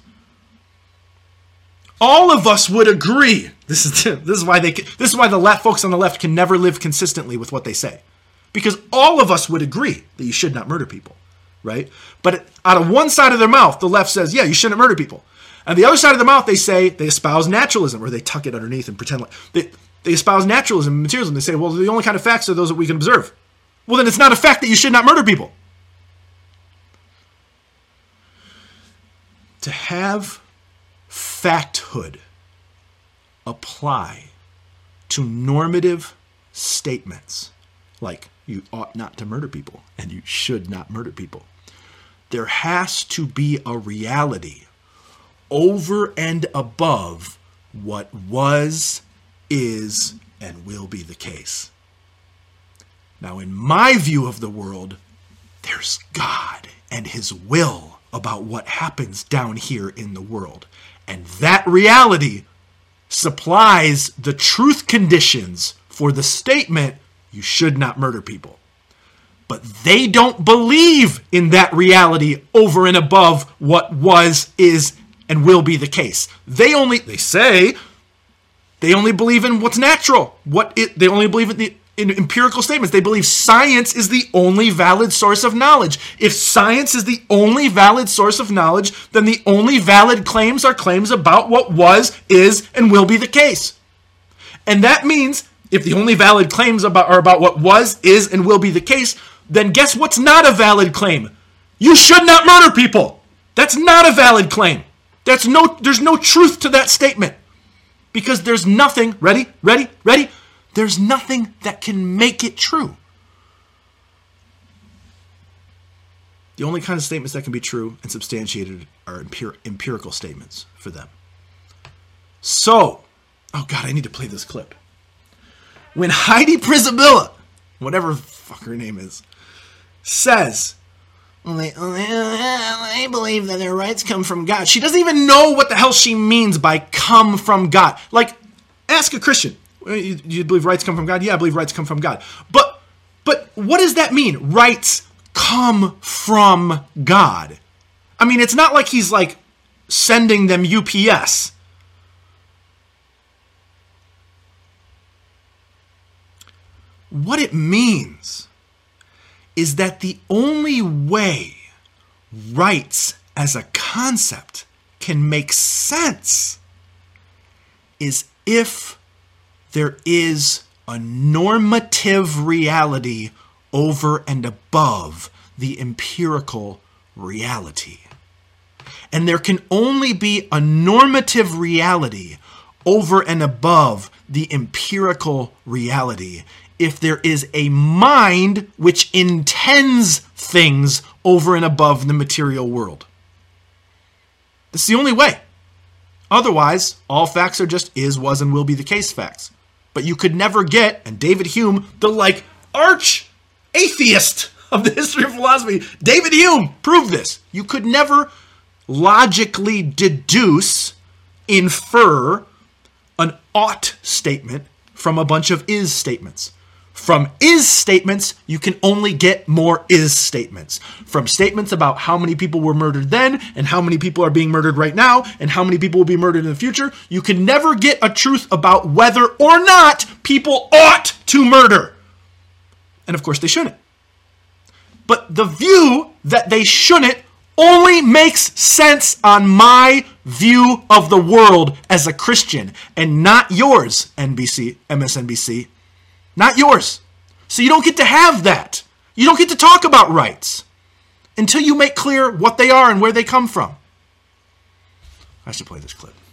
All of us would agree. This is why the left folks on the left can never live consistently with what they say. Because all of us would agree that you should not murder people, right? But out of one side of their mouth, the left says, yeah, you shouldn't murder people. And the other side of the mouth, they say, they espouse naturalism, or they tuck it underneath and pretend like they espouse naturalism and materialism. They say, well, the only kind of facts are those that we can observe. Well, then it's not a fact that you should not murder people. To have facthood apply to normative statements like you ought not to murder people and you should not murder people, there has to be a reality over and above what was, is, and will be the case. Now, in my view of the world, there's God and his will about what happens down here in the world. And that reality supplies the truth conditions for the statement, you should not murder people. But they don't believe in that reality over and above what was, is, and will be the case. They only believe in what's natural. They only believe in empirical statements. They believe science is the only valid source of knowledge. If science is the only valid source of knowledge, then the only valid claims are claims about what was, is, and will be the case. And that means if the only valid claims are about what was, is, and will be the case, then guess what's not a valid claim? You should not murder people. That's not a valid claim. There's no truth to that statement. Because there's nothing, ready? There's nothing that can make it true. The only kind of statements that can be true and substantiated are empirical statements for them. So, oh God, I need to play this clip. When Heidi Prisabilla, whatever the fuck her name is, says, they believe that their rights come from God. She doesn't even know what the hell she means by come from God. Like, ask a Christian, you believe rights come from God? Yeah, I believe rights come from God. But what does that mean? Rights come from God. I mean, it's not like he's like sending them UPS. What it means is that the only way rights as a concept can make sense is if there is a normative reality over and above the empirical reality. And there can only be a normative reality over and above the empirical reality if there is a mind which intends things over and above the material world. That's the only way. Otherwise, all facts are just is, was, and will be the case facts. But you could never get, and David Hume, the like arch atheist of the history of philosophy, David Hume proved this. You could never logically deduce, infer an ought statement from a bunch of is statements. From is statements, you can only get more is statements. From statements about how many people were murdered then, and how many people are being murdered right now, and how many people will be murdered in the future, you can never get a truth about whether or not people ought to murder. And of course they shouldn't. But the view that they shouldn't only makes sense on my view of the world as a Christian, and not yours, NBC, MSNBC. Not yours. So you don't get to have that. You don't get to talk about rights until you make clear what they are and where they come from. I should play this clip.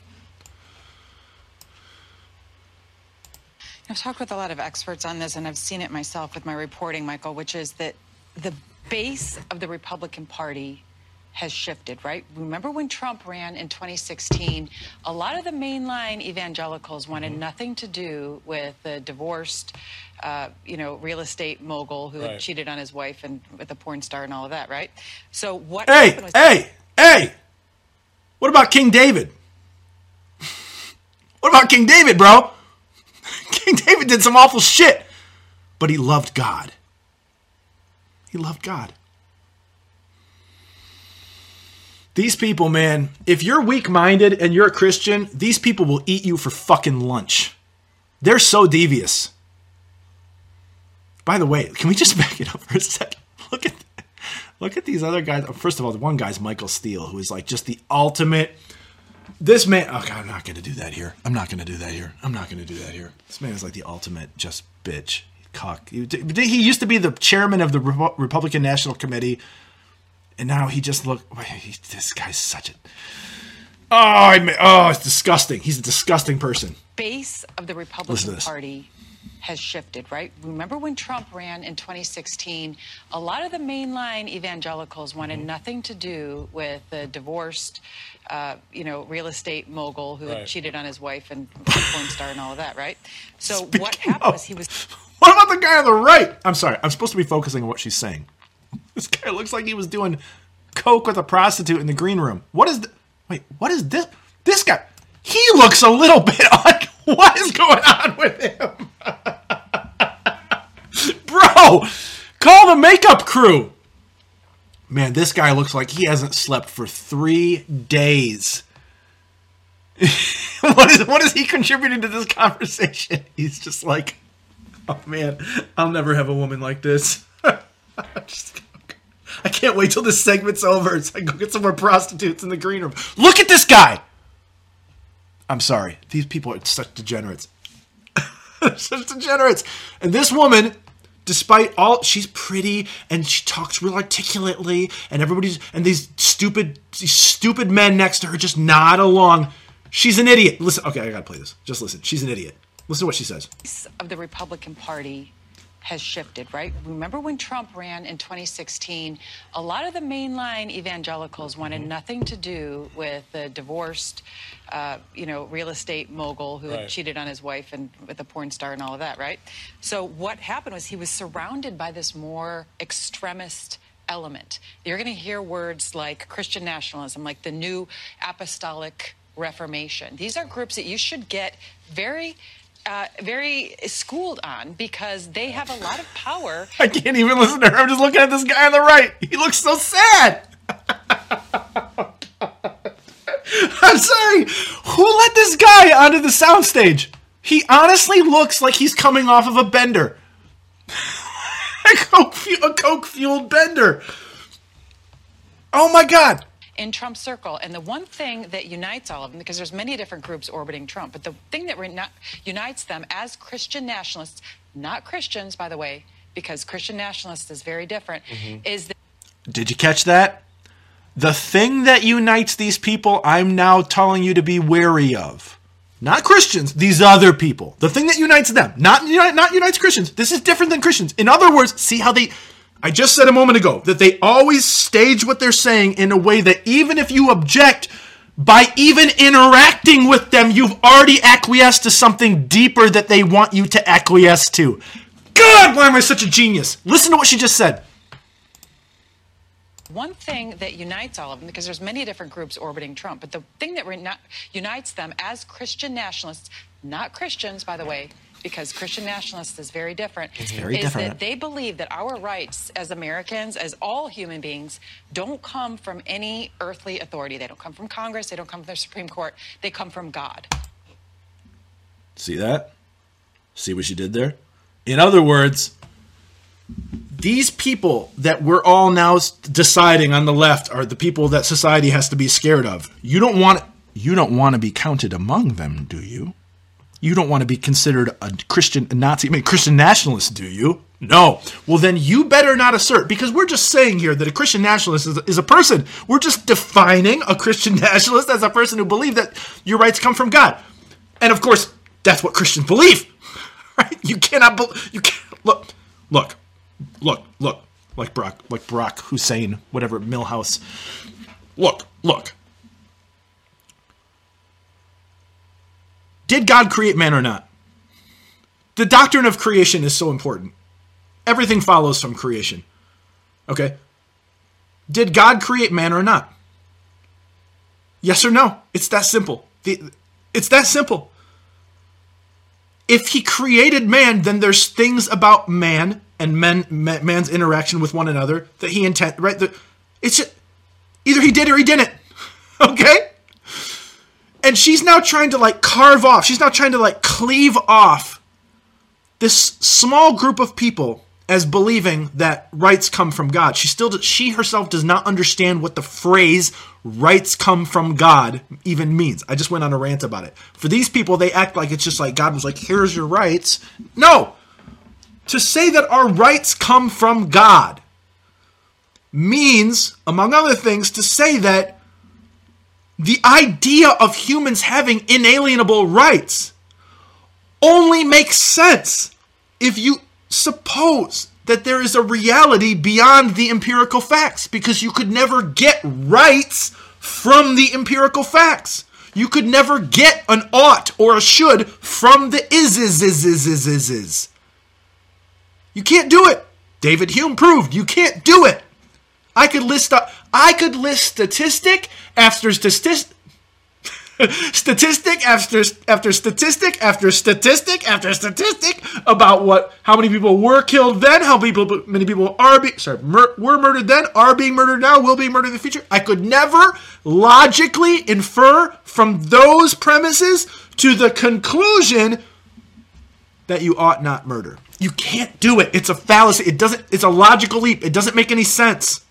I've talked with a lot of experts on this, and I've seen it myself with my reporting, Michael, which is that the base of the Republican Party has shifted, right? Remember when Trump ran in 2016, a lot of the mainline evangelicals wanted nothing to do with the divorced, real estate mogul who had cheated on his wife and with a porn star and all of that, right? So what happened was... Hey! What about King David? What about King David, bro? King David did some awful shit, but he loved God. He loved God. These people, man, if you're weak-minded and you're a Christian, these people will eat you for fucking lunch. They're so devious. By the way, can we just back it up for a second? Look at these other guys. First of all, the one guy's Michael Steele, who is like just the ultimate... This man... Oh, God, I'm not going to do that here. This man is like the ultimate just bitch. Cuck. He used to be the chairman of the Republican National Committee. And now he just this guy's such a... it's disgusting. He's a disgusting person. Base of the Republican Party has shifted, right? Remember when Trump ran in 2016, a lot of the mainline evangelicals wanted nothing to do with the divorced, real estate mogul who had cheated on his wife and was a porn star and all of that, right? So what happened was he was... What about the guy on the right? I'm sorry. I'm supposed to be focusing on what she's saying. This guy looks like he was doing coke with a prostitute in the green room. What is this? This guy, he looks a little bit odd. What is going on with him? Bro, call the makeup crew. Man, this guy looks like he hasn't slept for 3 days. What is he contributing to this conversation? He's just like, oh man, I'll never have a woman like this. I can't wait till this segment's over so I can go get some more prostitutes in the green room. Look at this guy! I'm sorry. These people are such degenerates. Such degenerates. And this woman, despite all... She's pretty, and she talks real articulately, and these stupid men next to her just nod along. She's an idiot. Listen, okay, I gotta play this. Just listen. She's an idiot. Listen to what she says. Of the Republican Party has shifted, right? Remember when Trump ran in 2016, a lot of the mainline evangelicals wanted nothing to do with the divorced, real estate mogul who had cheated on his wife and with a porn star and all of that, right? So what happened was he was surrounded by this more extremist element. You're going to hear words like Christian nationalism, like the New Apostolic Reformation. These are groups that you should get very very schooled on because they have a lot of power. I can't even listen to her. I'm just looking at this guy on the right. He looks so sad. I'm sorry. Who let this guy onto the soundstage? He honestly looks like he's coming off of a bender. a coke-fueled bender. Oh my God. In Trump's circle, and the one thing that unites all of them, because there's many different groups orbiting Trump, but the thing that unites them as Christian nationalists, not Christians, by the way, because Christian nationalists is very different, is that... Did you catch that? The thing that unites these people, I'm now telling you to be wary of. Not Christians, these other people. The thing that unites them, not unites Christians. This is different than Christians. In other words, see how they... I just said a moment ago that they always stage what they're saying in a way that even if you object, by even interacting with them, you've already acquiesced to something deeper that they want you to acquiesce to. God, why am I such a genius? Listen to what she just said. One thing that unites all of them, because there's many different groups orbiting Trump, but the thing that unites them as Christian nationalists, not Christians, by the way, because Christian nationalists is very different, that they believe that our rights as Americans, as all human beings, don't come from any earthly authority. They don't come from Congress. They don't come from the Supreme Court. They come from God. See that? See what she did there? In other words, these people that we're all now deciding on the left are the people that society has to be scared of. You don't want to be counted among them, do you? You don't want to be considered a Christian nationalist, do you? No. Well, then you better not assert, because we're just saying here that a Christian nationalist is a person. We're just defining a Christian nationalist as a person who believes that your rights come from God. And of course, that's what Christians believe. Right? You can't look, like Barack Hussein, whatever, Milhouse. Look. Did God create man or not? The doctrine of creation is so important. Everything follows from creation. Okay? Did God create man or not? Yes or no? It's that simple. It's that simple. If he created man, then there's things about man and man's interaction with one another that he intended, right? It's just, either he did or he didn't. Okay? And she's now trying to carve off. She's now trying to cleave off this small group of people as believing that rights come from God. She herself does not understand what the phrase rights come from God even means. I just went on a rant about it. For these people, they act like it's just like God was like, here's your rights. No. To say that our rights come from God means, among other things, to say that the idea of humans having inalienable rights only makes sense if you suppose that there is a reality beyond the empirical facts, because you could never get rights from the empirical facts. You could never get an ought or a should from the is. You can't do it. David Hume proved you can't do it. I could list statistic after statistic after statistic after statistic after statistic about how many people were killed then, many people were murdered then, are being murdered now, will be murdered in the future. I could never logically infer from those premises to the conclusion that you ought not murder. You can't do it. It's a fallacy. It's a logical leap. It doesn't make any sense.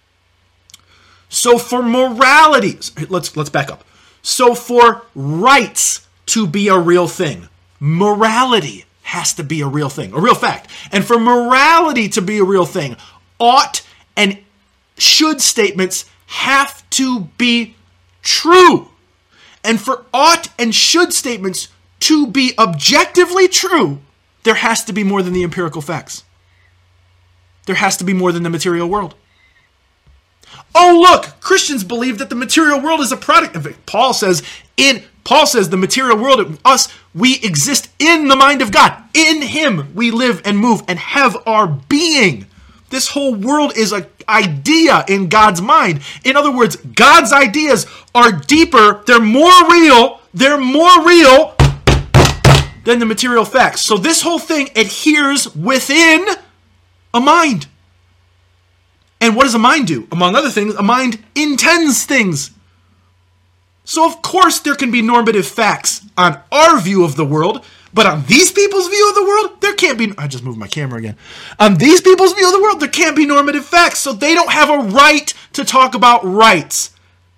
So for morality, let's back up. So for rights to be a real thing, morality has to be a real thing, a real fact. And for morality to be a real thing, ought and should statements have to be true. And for ought and should statements to be objectively true, there has to be more than the empirical facts. There has to be more than the material world. Oh, look, Christians believe that the material world is a product. In fact, Paul says the material world, us, we exist in the mind of God. In him we live and move and have our being. This whole world is an idea in God's mind. In other words, God's ideas are deeper, they're more real than the material facts. So this whole thing adheres within a mind. And what does a mind do? Among other things, a mind intends things. So of course there can be normative facts on our view of the world, but on these people's view of the world, there can't be... I just moved my camera again. On these people's view of the world, there can't be normative facts, so they don't have a right to talk about rights.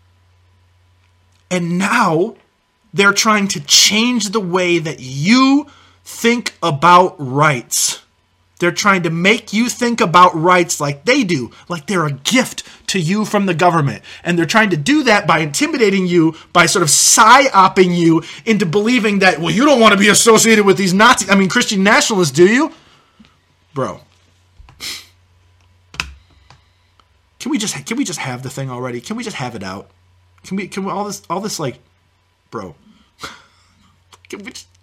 And now they're trying to change the way that you think about rights. They're trying to make you think about rights like they do, like they're a gift to you from the government. And they're trying to do that by intimidating you, by sort of psyoping you into believing that, well, you don't want to be associated with these Christian nationalists, do you? Bro. Can we just have the thing already? Can we just have it out? Can we all this like, bro. Can we just...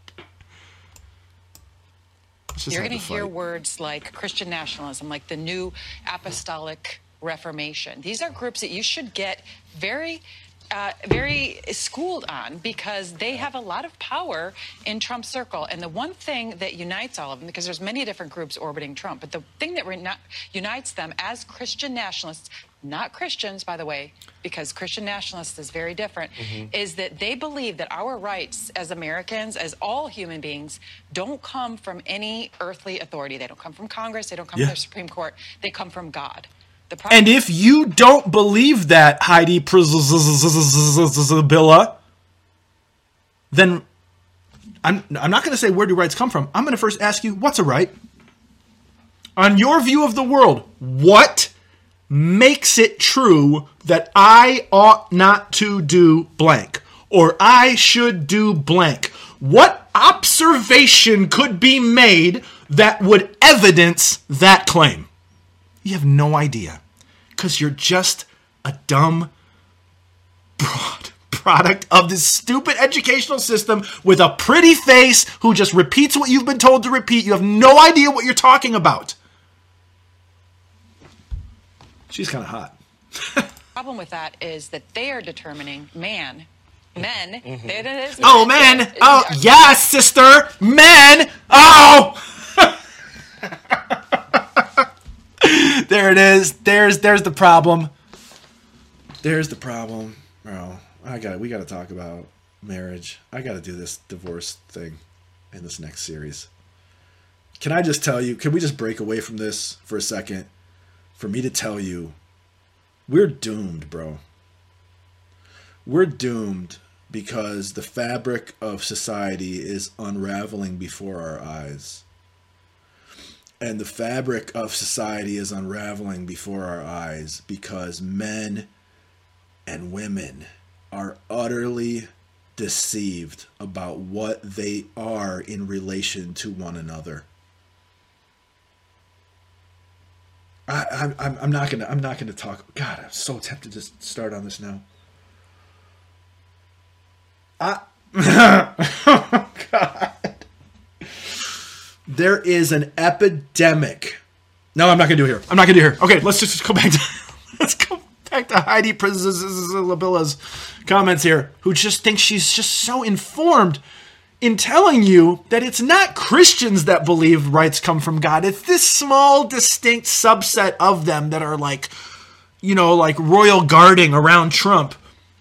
You're going to hear words like Christian nationalism, like the New Apostolic Reformation. These are groups that you should get very schooled on, because they have a lot of power in Trump's circle. And the one thing that unites all of them, because there's many different groups orbiting Trump, but the thing that unites them as Christian nationalists, not Christians, by the way, because Christian nationalists is very different, is that they believe that our rights as Americans, as all human beings, don't come from any earthly authority. They don't come from Congress. They don't come from the Supreme Court. They come from God. And if you don't believe that, Heidi Priscilla, then I'm not going to say where do rights come from. I'm going to first ask you, what's a right? On your view of the world, what makes it true that I ought not to do blank, or I should do blank? What observation could be made that would evidence that claim? You have no idea, because you're just a dumb product of this stupid educational system with a pretty face who just repeats what you've been told to repeat. You have no idea what you're talking about. She's kind of hot. The problem with that is that they are determining men. It is. Oh, men. Oh, yes, sister. Men. Oh. There it is. There's the problem. There's the problem. Bro, we got to talk about marriage. I got to do this divorce thing in this next series. Can I just tell you, can we just break away from this for a second? For me to tell you, we're doomed, bro. We're doomed because the fabric of society is unraveling before our eyes. And the fabric of society is unraveling before our eyes because men and women are utterly deceived about what they are in relation to one another. I'm not gonna talk. God, I'm so tempted to start on this now. Oh, God. There is an epidemic. No, I'm not gonna do it here. I'm not gonna do it here. Okay, let's just go back to Heidi Priscilla's comments here, who just thinks she's just so informed in telling you that it's not Christians that believe rights come from God. It's this small, distinct subset of them that are like, like royal guarding around Trump.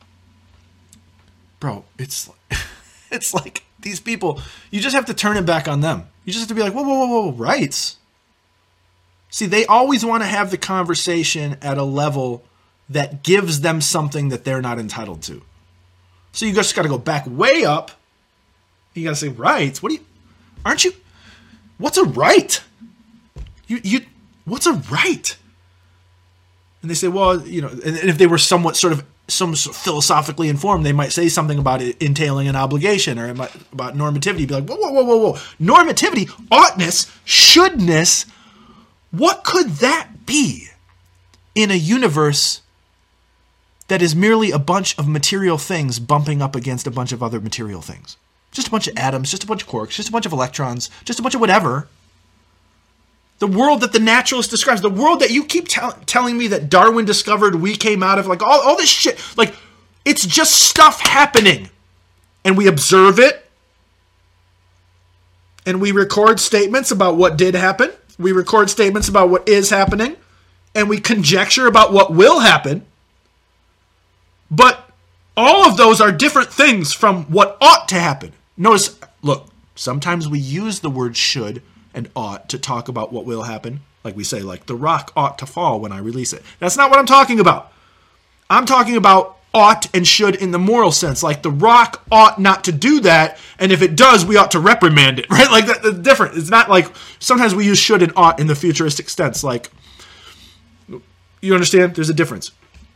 Bro, it's like these people, you just have to turn it back on them. You just have to be like, whoa, rights. See, they always want to have the conversation at a level that gives them something that they're not entitled to. So you just got to go back way up. You got to say, rights? What's a right? What's a right? And they say, well, and if they were some philosophically informed, they might say something about it entailing an obligation or about normativity. Be like, whoa. Normativity, oughtness, shouldness. What could that be in a universe that is merely a bunch of material things bumping up against a bunch of other material things? Just a bunch of atoms, just a bunch of quarks, just a bunch of electrons, just a bunch of whatever. The world that the naturalist describes, the world that you keep telling me that Darwin discovered, we came out of, like all this shit. Like, it's just stuff happening. And we observe it. and we record statements about what did happen. We record statements about what is happening, and we conjecture about what will happen. But all of those are different things from what ought to happen. Notice, look, sometimes we use the word should and ought to talk about what will happen. Like we say, like, the rock ought to fall when I release it. That's not what I'm talking about. I'm talking about ought and should in the moral sense. Like, the rock ought not to do that, and if it does, we ought to reprimand it, right? Like, that's different. It's not like, sometimes we use should and ought in the futuristic sense. Like, you understand? There's a difference.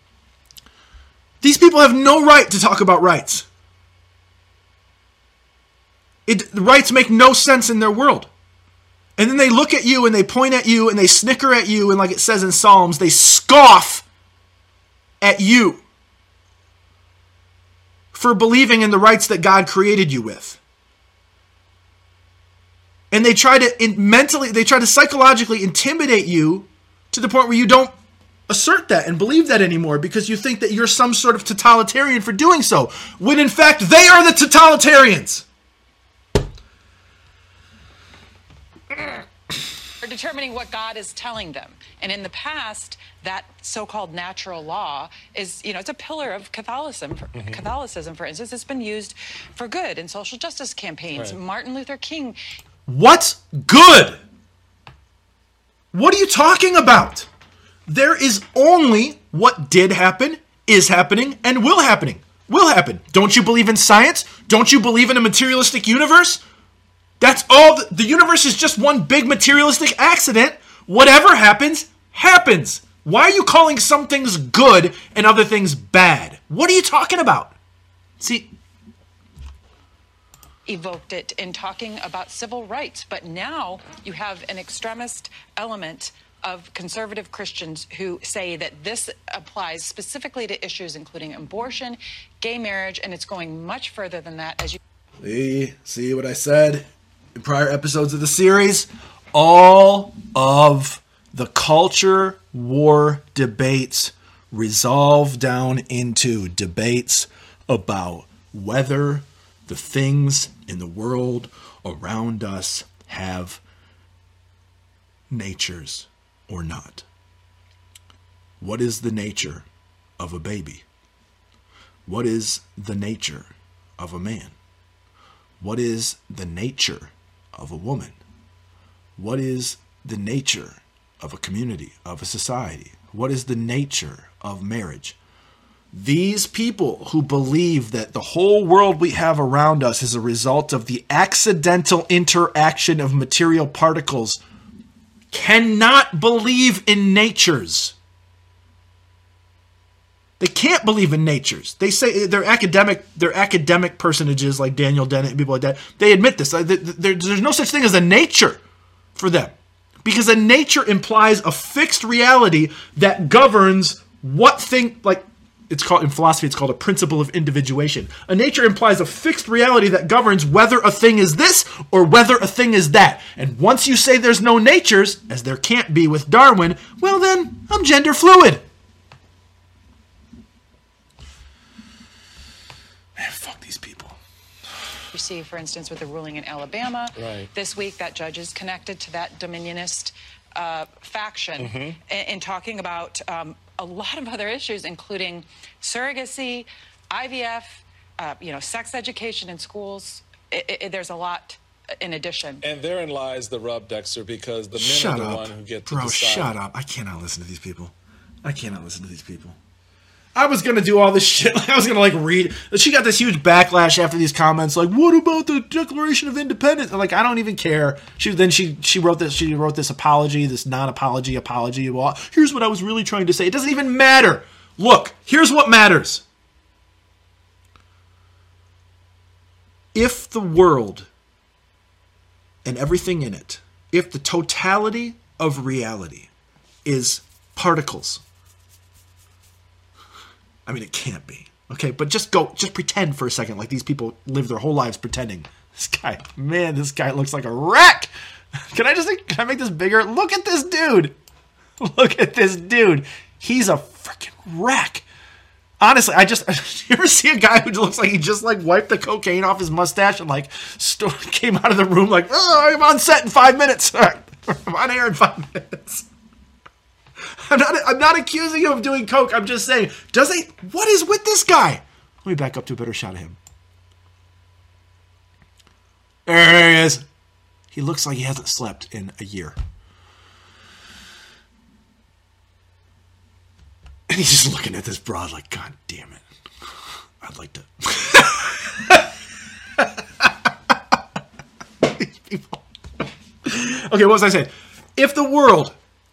These people have no right to talk about rights. The rights make no sense in their world. And then they look at you and they point at you and they snicker at you, and like it says in Psalms, they scoff at you for believing in the rights that God created you with. And they try to psychologically intimidate you to the point where you don't assert that and believe that anymore because you think that you're some sort of totalitarian for doing so, when in fact they are the totalitarians. For determining what God is telling them. And in the past, that so-called natural law is, it's a pillar of Catholicism. Catholicism, for instance, it's been used for good in social justice campaigns. Right. Martin Luther King. What's good? What are you talking about? There is only what did happen, is happening, and will happen. Don't you believe in science? Don't you believe in a materialistic universe? That's all. The universe is just one big materialistic accident. Whatever happens, happens. Why are you calling some things good and other things bad? What are you talking about? See, evoked it in talking about civil rights, but now you have an extremist element of conservative Christians who say that this applies specifically to issues including abortion, gay marriage, and it's going much further than that. As you see what I said in prior episodes of the series? All of the culture war debates resolve down into debates about whether the things in the world around us have natures or not. What is the nature of a baby? What is the nature of a man? What is the nature of a woman? What is the nature of a community, of a society? What is the nature of marriage? These people who believe that the whole world we have around us is a result of the accidental interaction of material particles cannot believe in natures. They can't believe in natures. They say they're academic personages like Daniel Dennett and people like that. They admit this. There's no such thing as a nature for them, because a nature implies a fixed reality that governs what thing, like it's called in philosophy, it's called a principle of individuation. A nature implies a fixed reality that governs whether a thing is this or whether a thing is that. And once you say there's no natures, as there can't be with Darwin, well then, I'm gender fluid. Man, fuck these people. You see, for instance, with the ruling in Alabama right. this week, that judge is connected to that dominionist faction in talking about a lot of other issues, including surrogacy, IVF, sex education in schools. There's a lot in addition. And therein lies the rub, Dexter, because the men are the one who get to decide. Shut up. I cannot listen to these people. I was going to do all this shit. I was going to read. She got this huge backlash after these comments. Like, what about the Declaration of Independence? I'm like, I don't even care. She wrote this. She wrote this apology, this non-apology apology. Well, here's what I was really trying to say. It doesn't even matter. Look, here's what matters. If the world and everything in it, if the totality of reality is particles, I mean, it can't be. Okay, but just pretend for a second like these people live their whole lives pretending. This guy looks like a wreck. Can I make this bigger? Look at this dude. He's a freaking wreck. Honestly, you ever see a guy who looks like he just like wiped the cocaine off his mustache and like came out of the room like, oh, I'm on set in 5 minutes. I'm on air in 5 minutes. I'm not accusing you of doing coke. I'm just saying, what is with this guy? Let me back up to a better shot of him. There he is. He looks like he hasn't slept in a year. And he's just looking at this broad like, God damn it. I'd like to. These people. Okay, what was I saying? If the world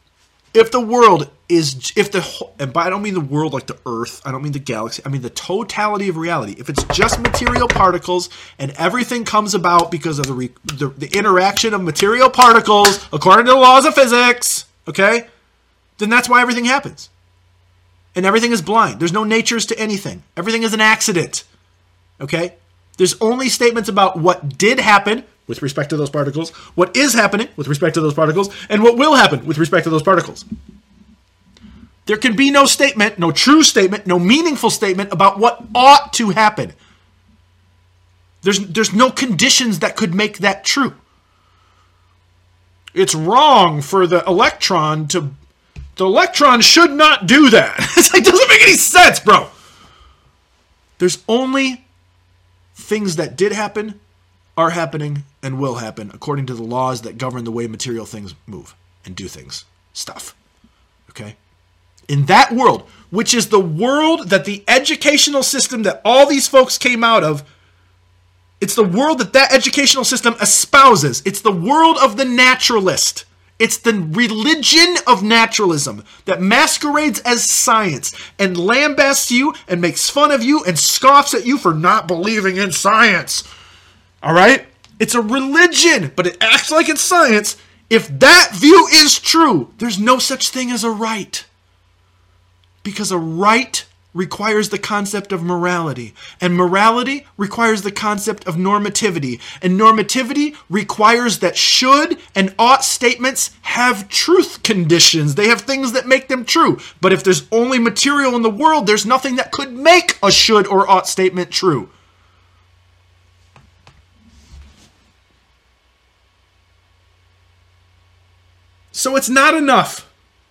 is, and by I don't mean the world like the earth, I don't mean the galaxy, I mean the totality of reality. If it's just material particles and everything comes about because of the interaction of material particles according to the laws of physics, okay, then that's why everything happens. And everything is blind. There's no natures to anything. Everything is an accident. Okay? There's only statements about what did happen with respect to those particles, what is happening with respect to those particles, and what will happen with respect to those particles. There can be no statement, no true statement, no meaningful statement about what ought to happen. There's no conditions that could make that true. It's wrong for the electron to... The electron should not do that. It's like, doesn't make any sense, bro. There's only things that did happen, are happening, and will happen according to the laws that govern the way material things move and do things, stuff. Okay? In that world, which is the world that the educational system that all these folks came out of, it's the world that educational system espouses. It's the world of the naturalist. It's the religion of naturalism that masquerades as science and lambasts you and makes fun of you and scoffs at you for not believing in science. All right? It's a religion, but it acts like it's science. If that view is true, there's no such thing as a right. Because a right requires the concept of morality, and morality requires the concept of normativity, and normativity requires that should and ought statements have truth conditions. They have things that make them true. But if there's only material in the world, there's nothing that could make a should or ought statement true. So it's not enough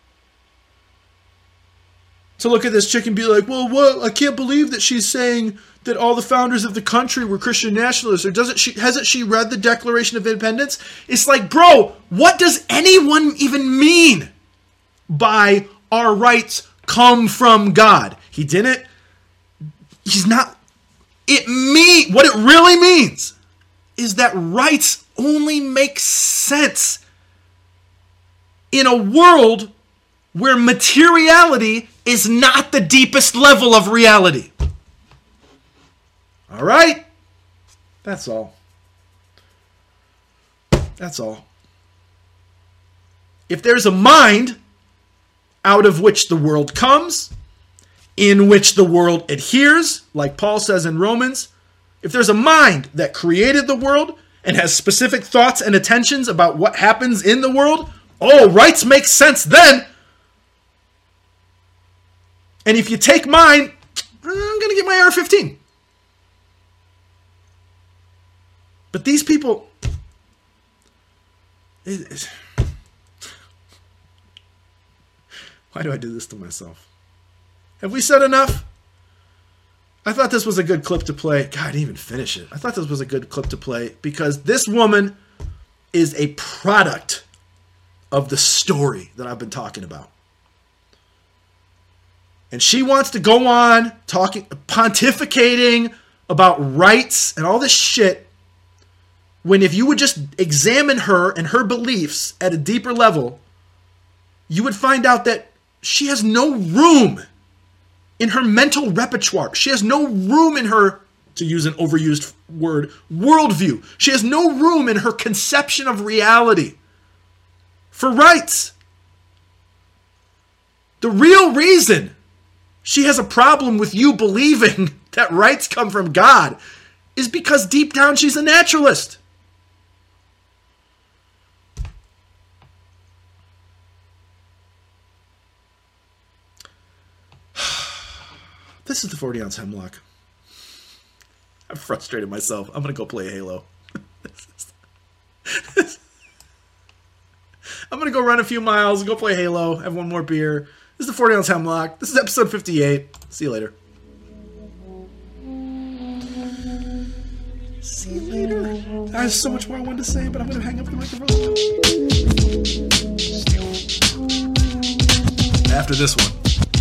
to look at this chick and be like, well, what? I can't believe that she's saying that all the founders of the country were Christian nationalists. Or hasn't she read the Declaration of Independence? It's like, bro, what does anyone even mean by our rights come from God? He didn't. He's not. What it really means is that rights only make sense in a world where materiality is not the deepest level of reality. All right? That's all. That's all. If there's a mind out of which the world comes, in which the world adheres, like Paul says in Romans, if there's a mind that created the world and has specific thoughts and attentions about what happens in the world, rights make sense then. And if you take mine, I'm going to get my AR-15. But these people... Why do I do this to myself? Have we said enough? I thought this was a good clip to play. God, I didn't even finish it. I thought this was a good clip to play because this woman is a product of the story that I've been talking about. And she wants to go on pontificating about rights and all this shit, when if you would just examine her and her beliefs at a deeper level, you would find out that she has no room in her mental repertoire. She has no room in her, to use an overused word, worldview. She has no room in her conception of reality for rights. The real reason she has a problem with you believing that rights come from God is because deep down she's a naturalist. This is the 40 ounce hemlock. I'm frustrated myself. I'm going to go play Halo. I'm going to go run a few miles and go play Halo, have one more beer. This is the 40 ounce hemlock. This is episode 58. See you later. See you later. I have so much more I wanted to say, but I'm going to hang up the microphone. After this one.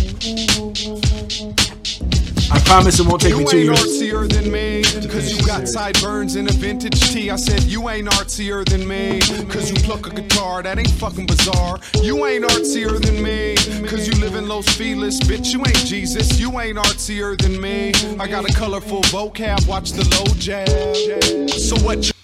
I promise it won't take me 2 years. You ain't artsier than me, cause you got sideburns in a vintage tee. I said you ain't artsier than me, cause you pluck a guitar, that ain't fucking bizarre. You ain't artsier than me, cause you live in Los Feliz, bitch, you ain't Jesus. You ain't artsier than me. I got a colorful vocab, watch the low jab. So what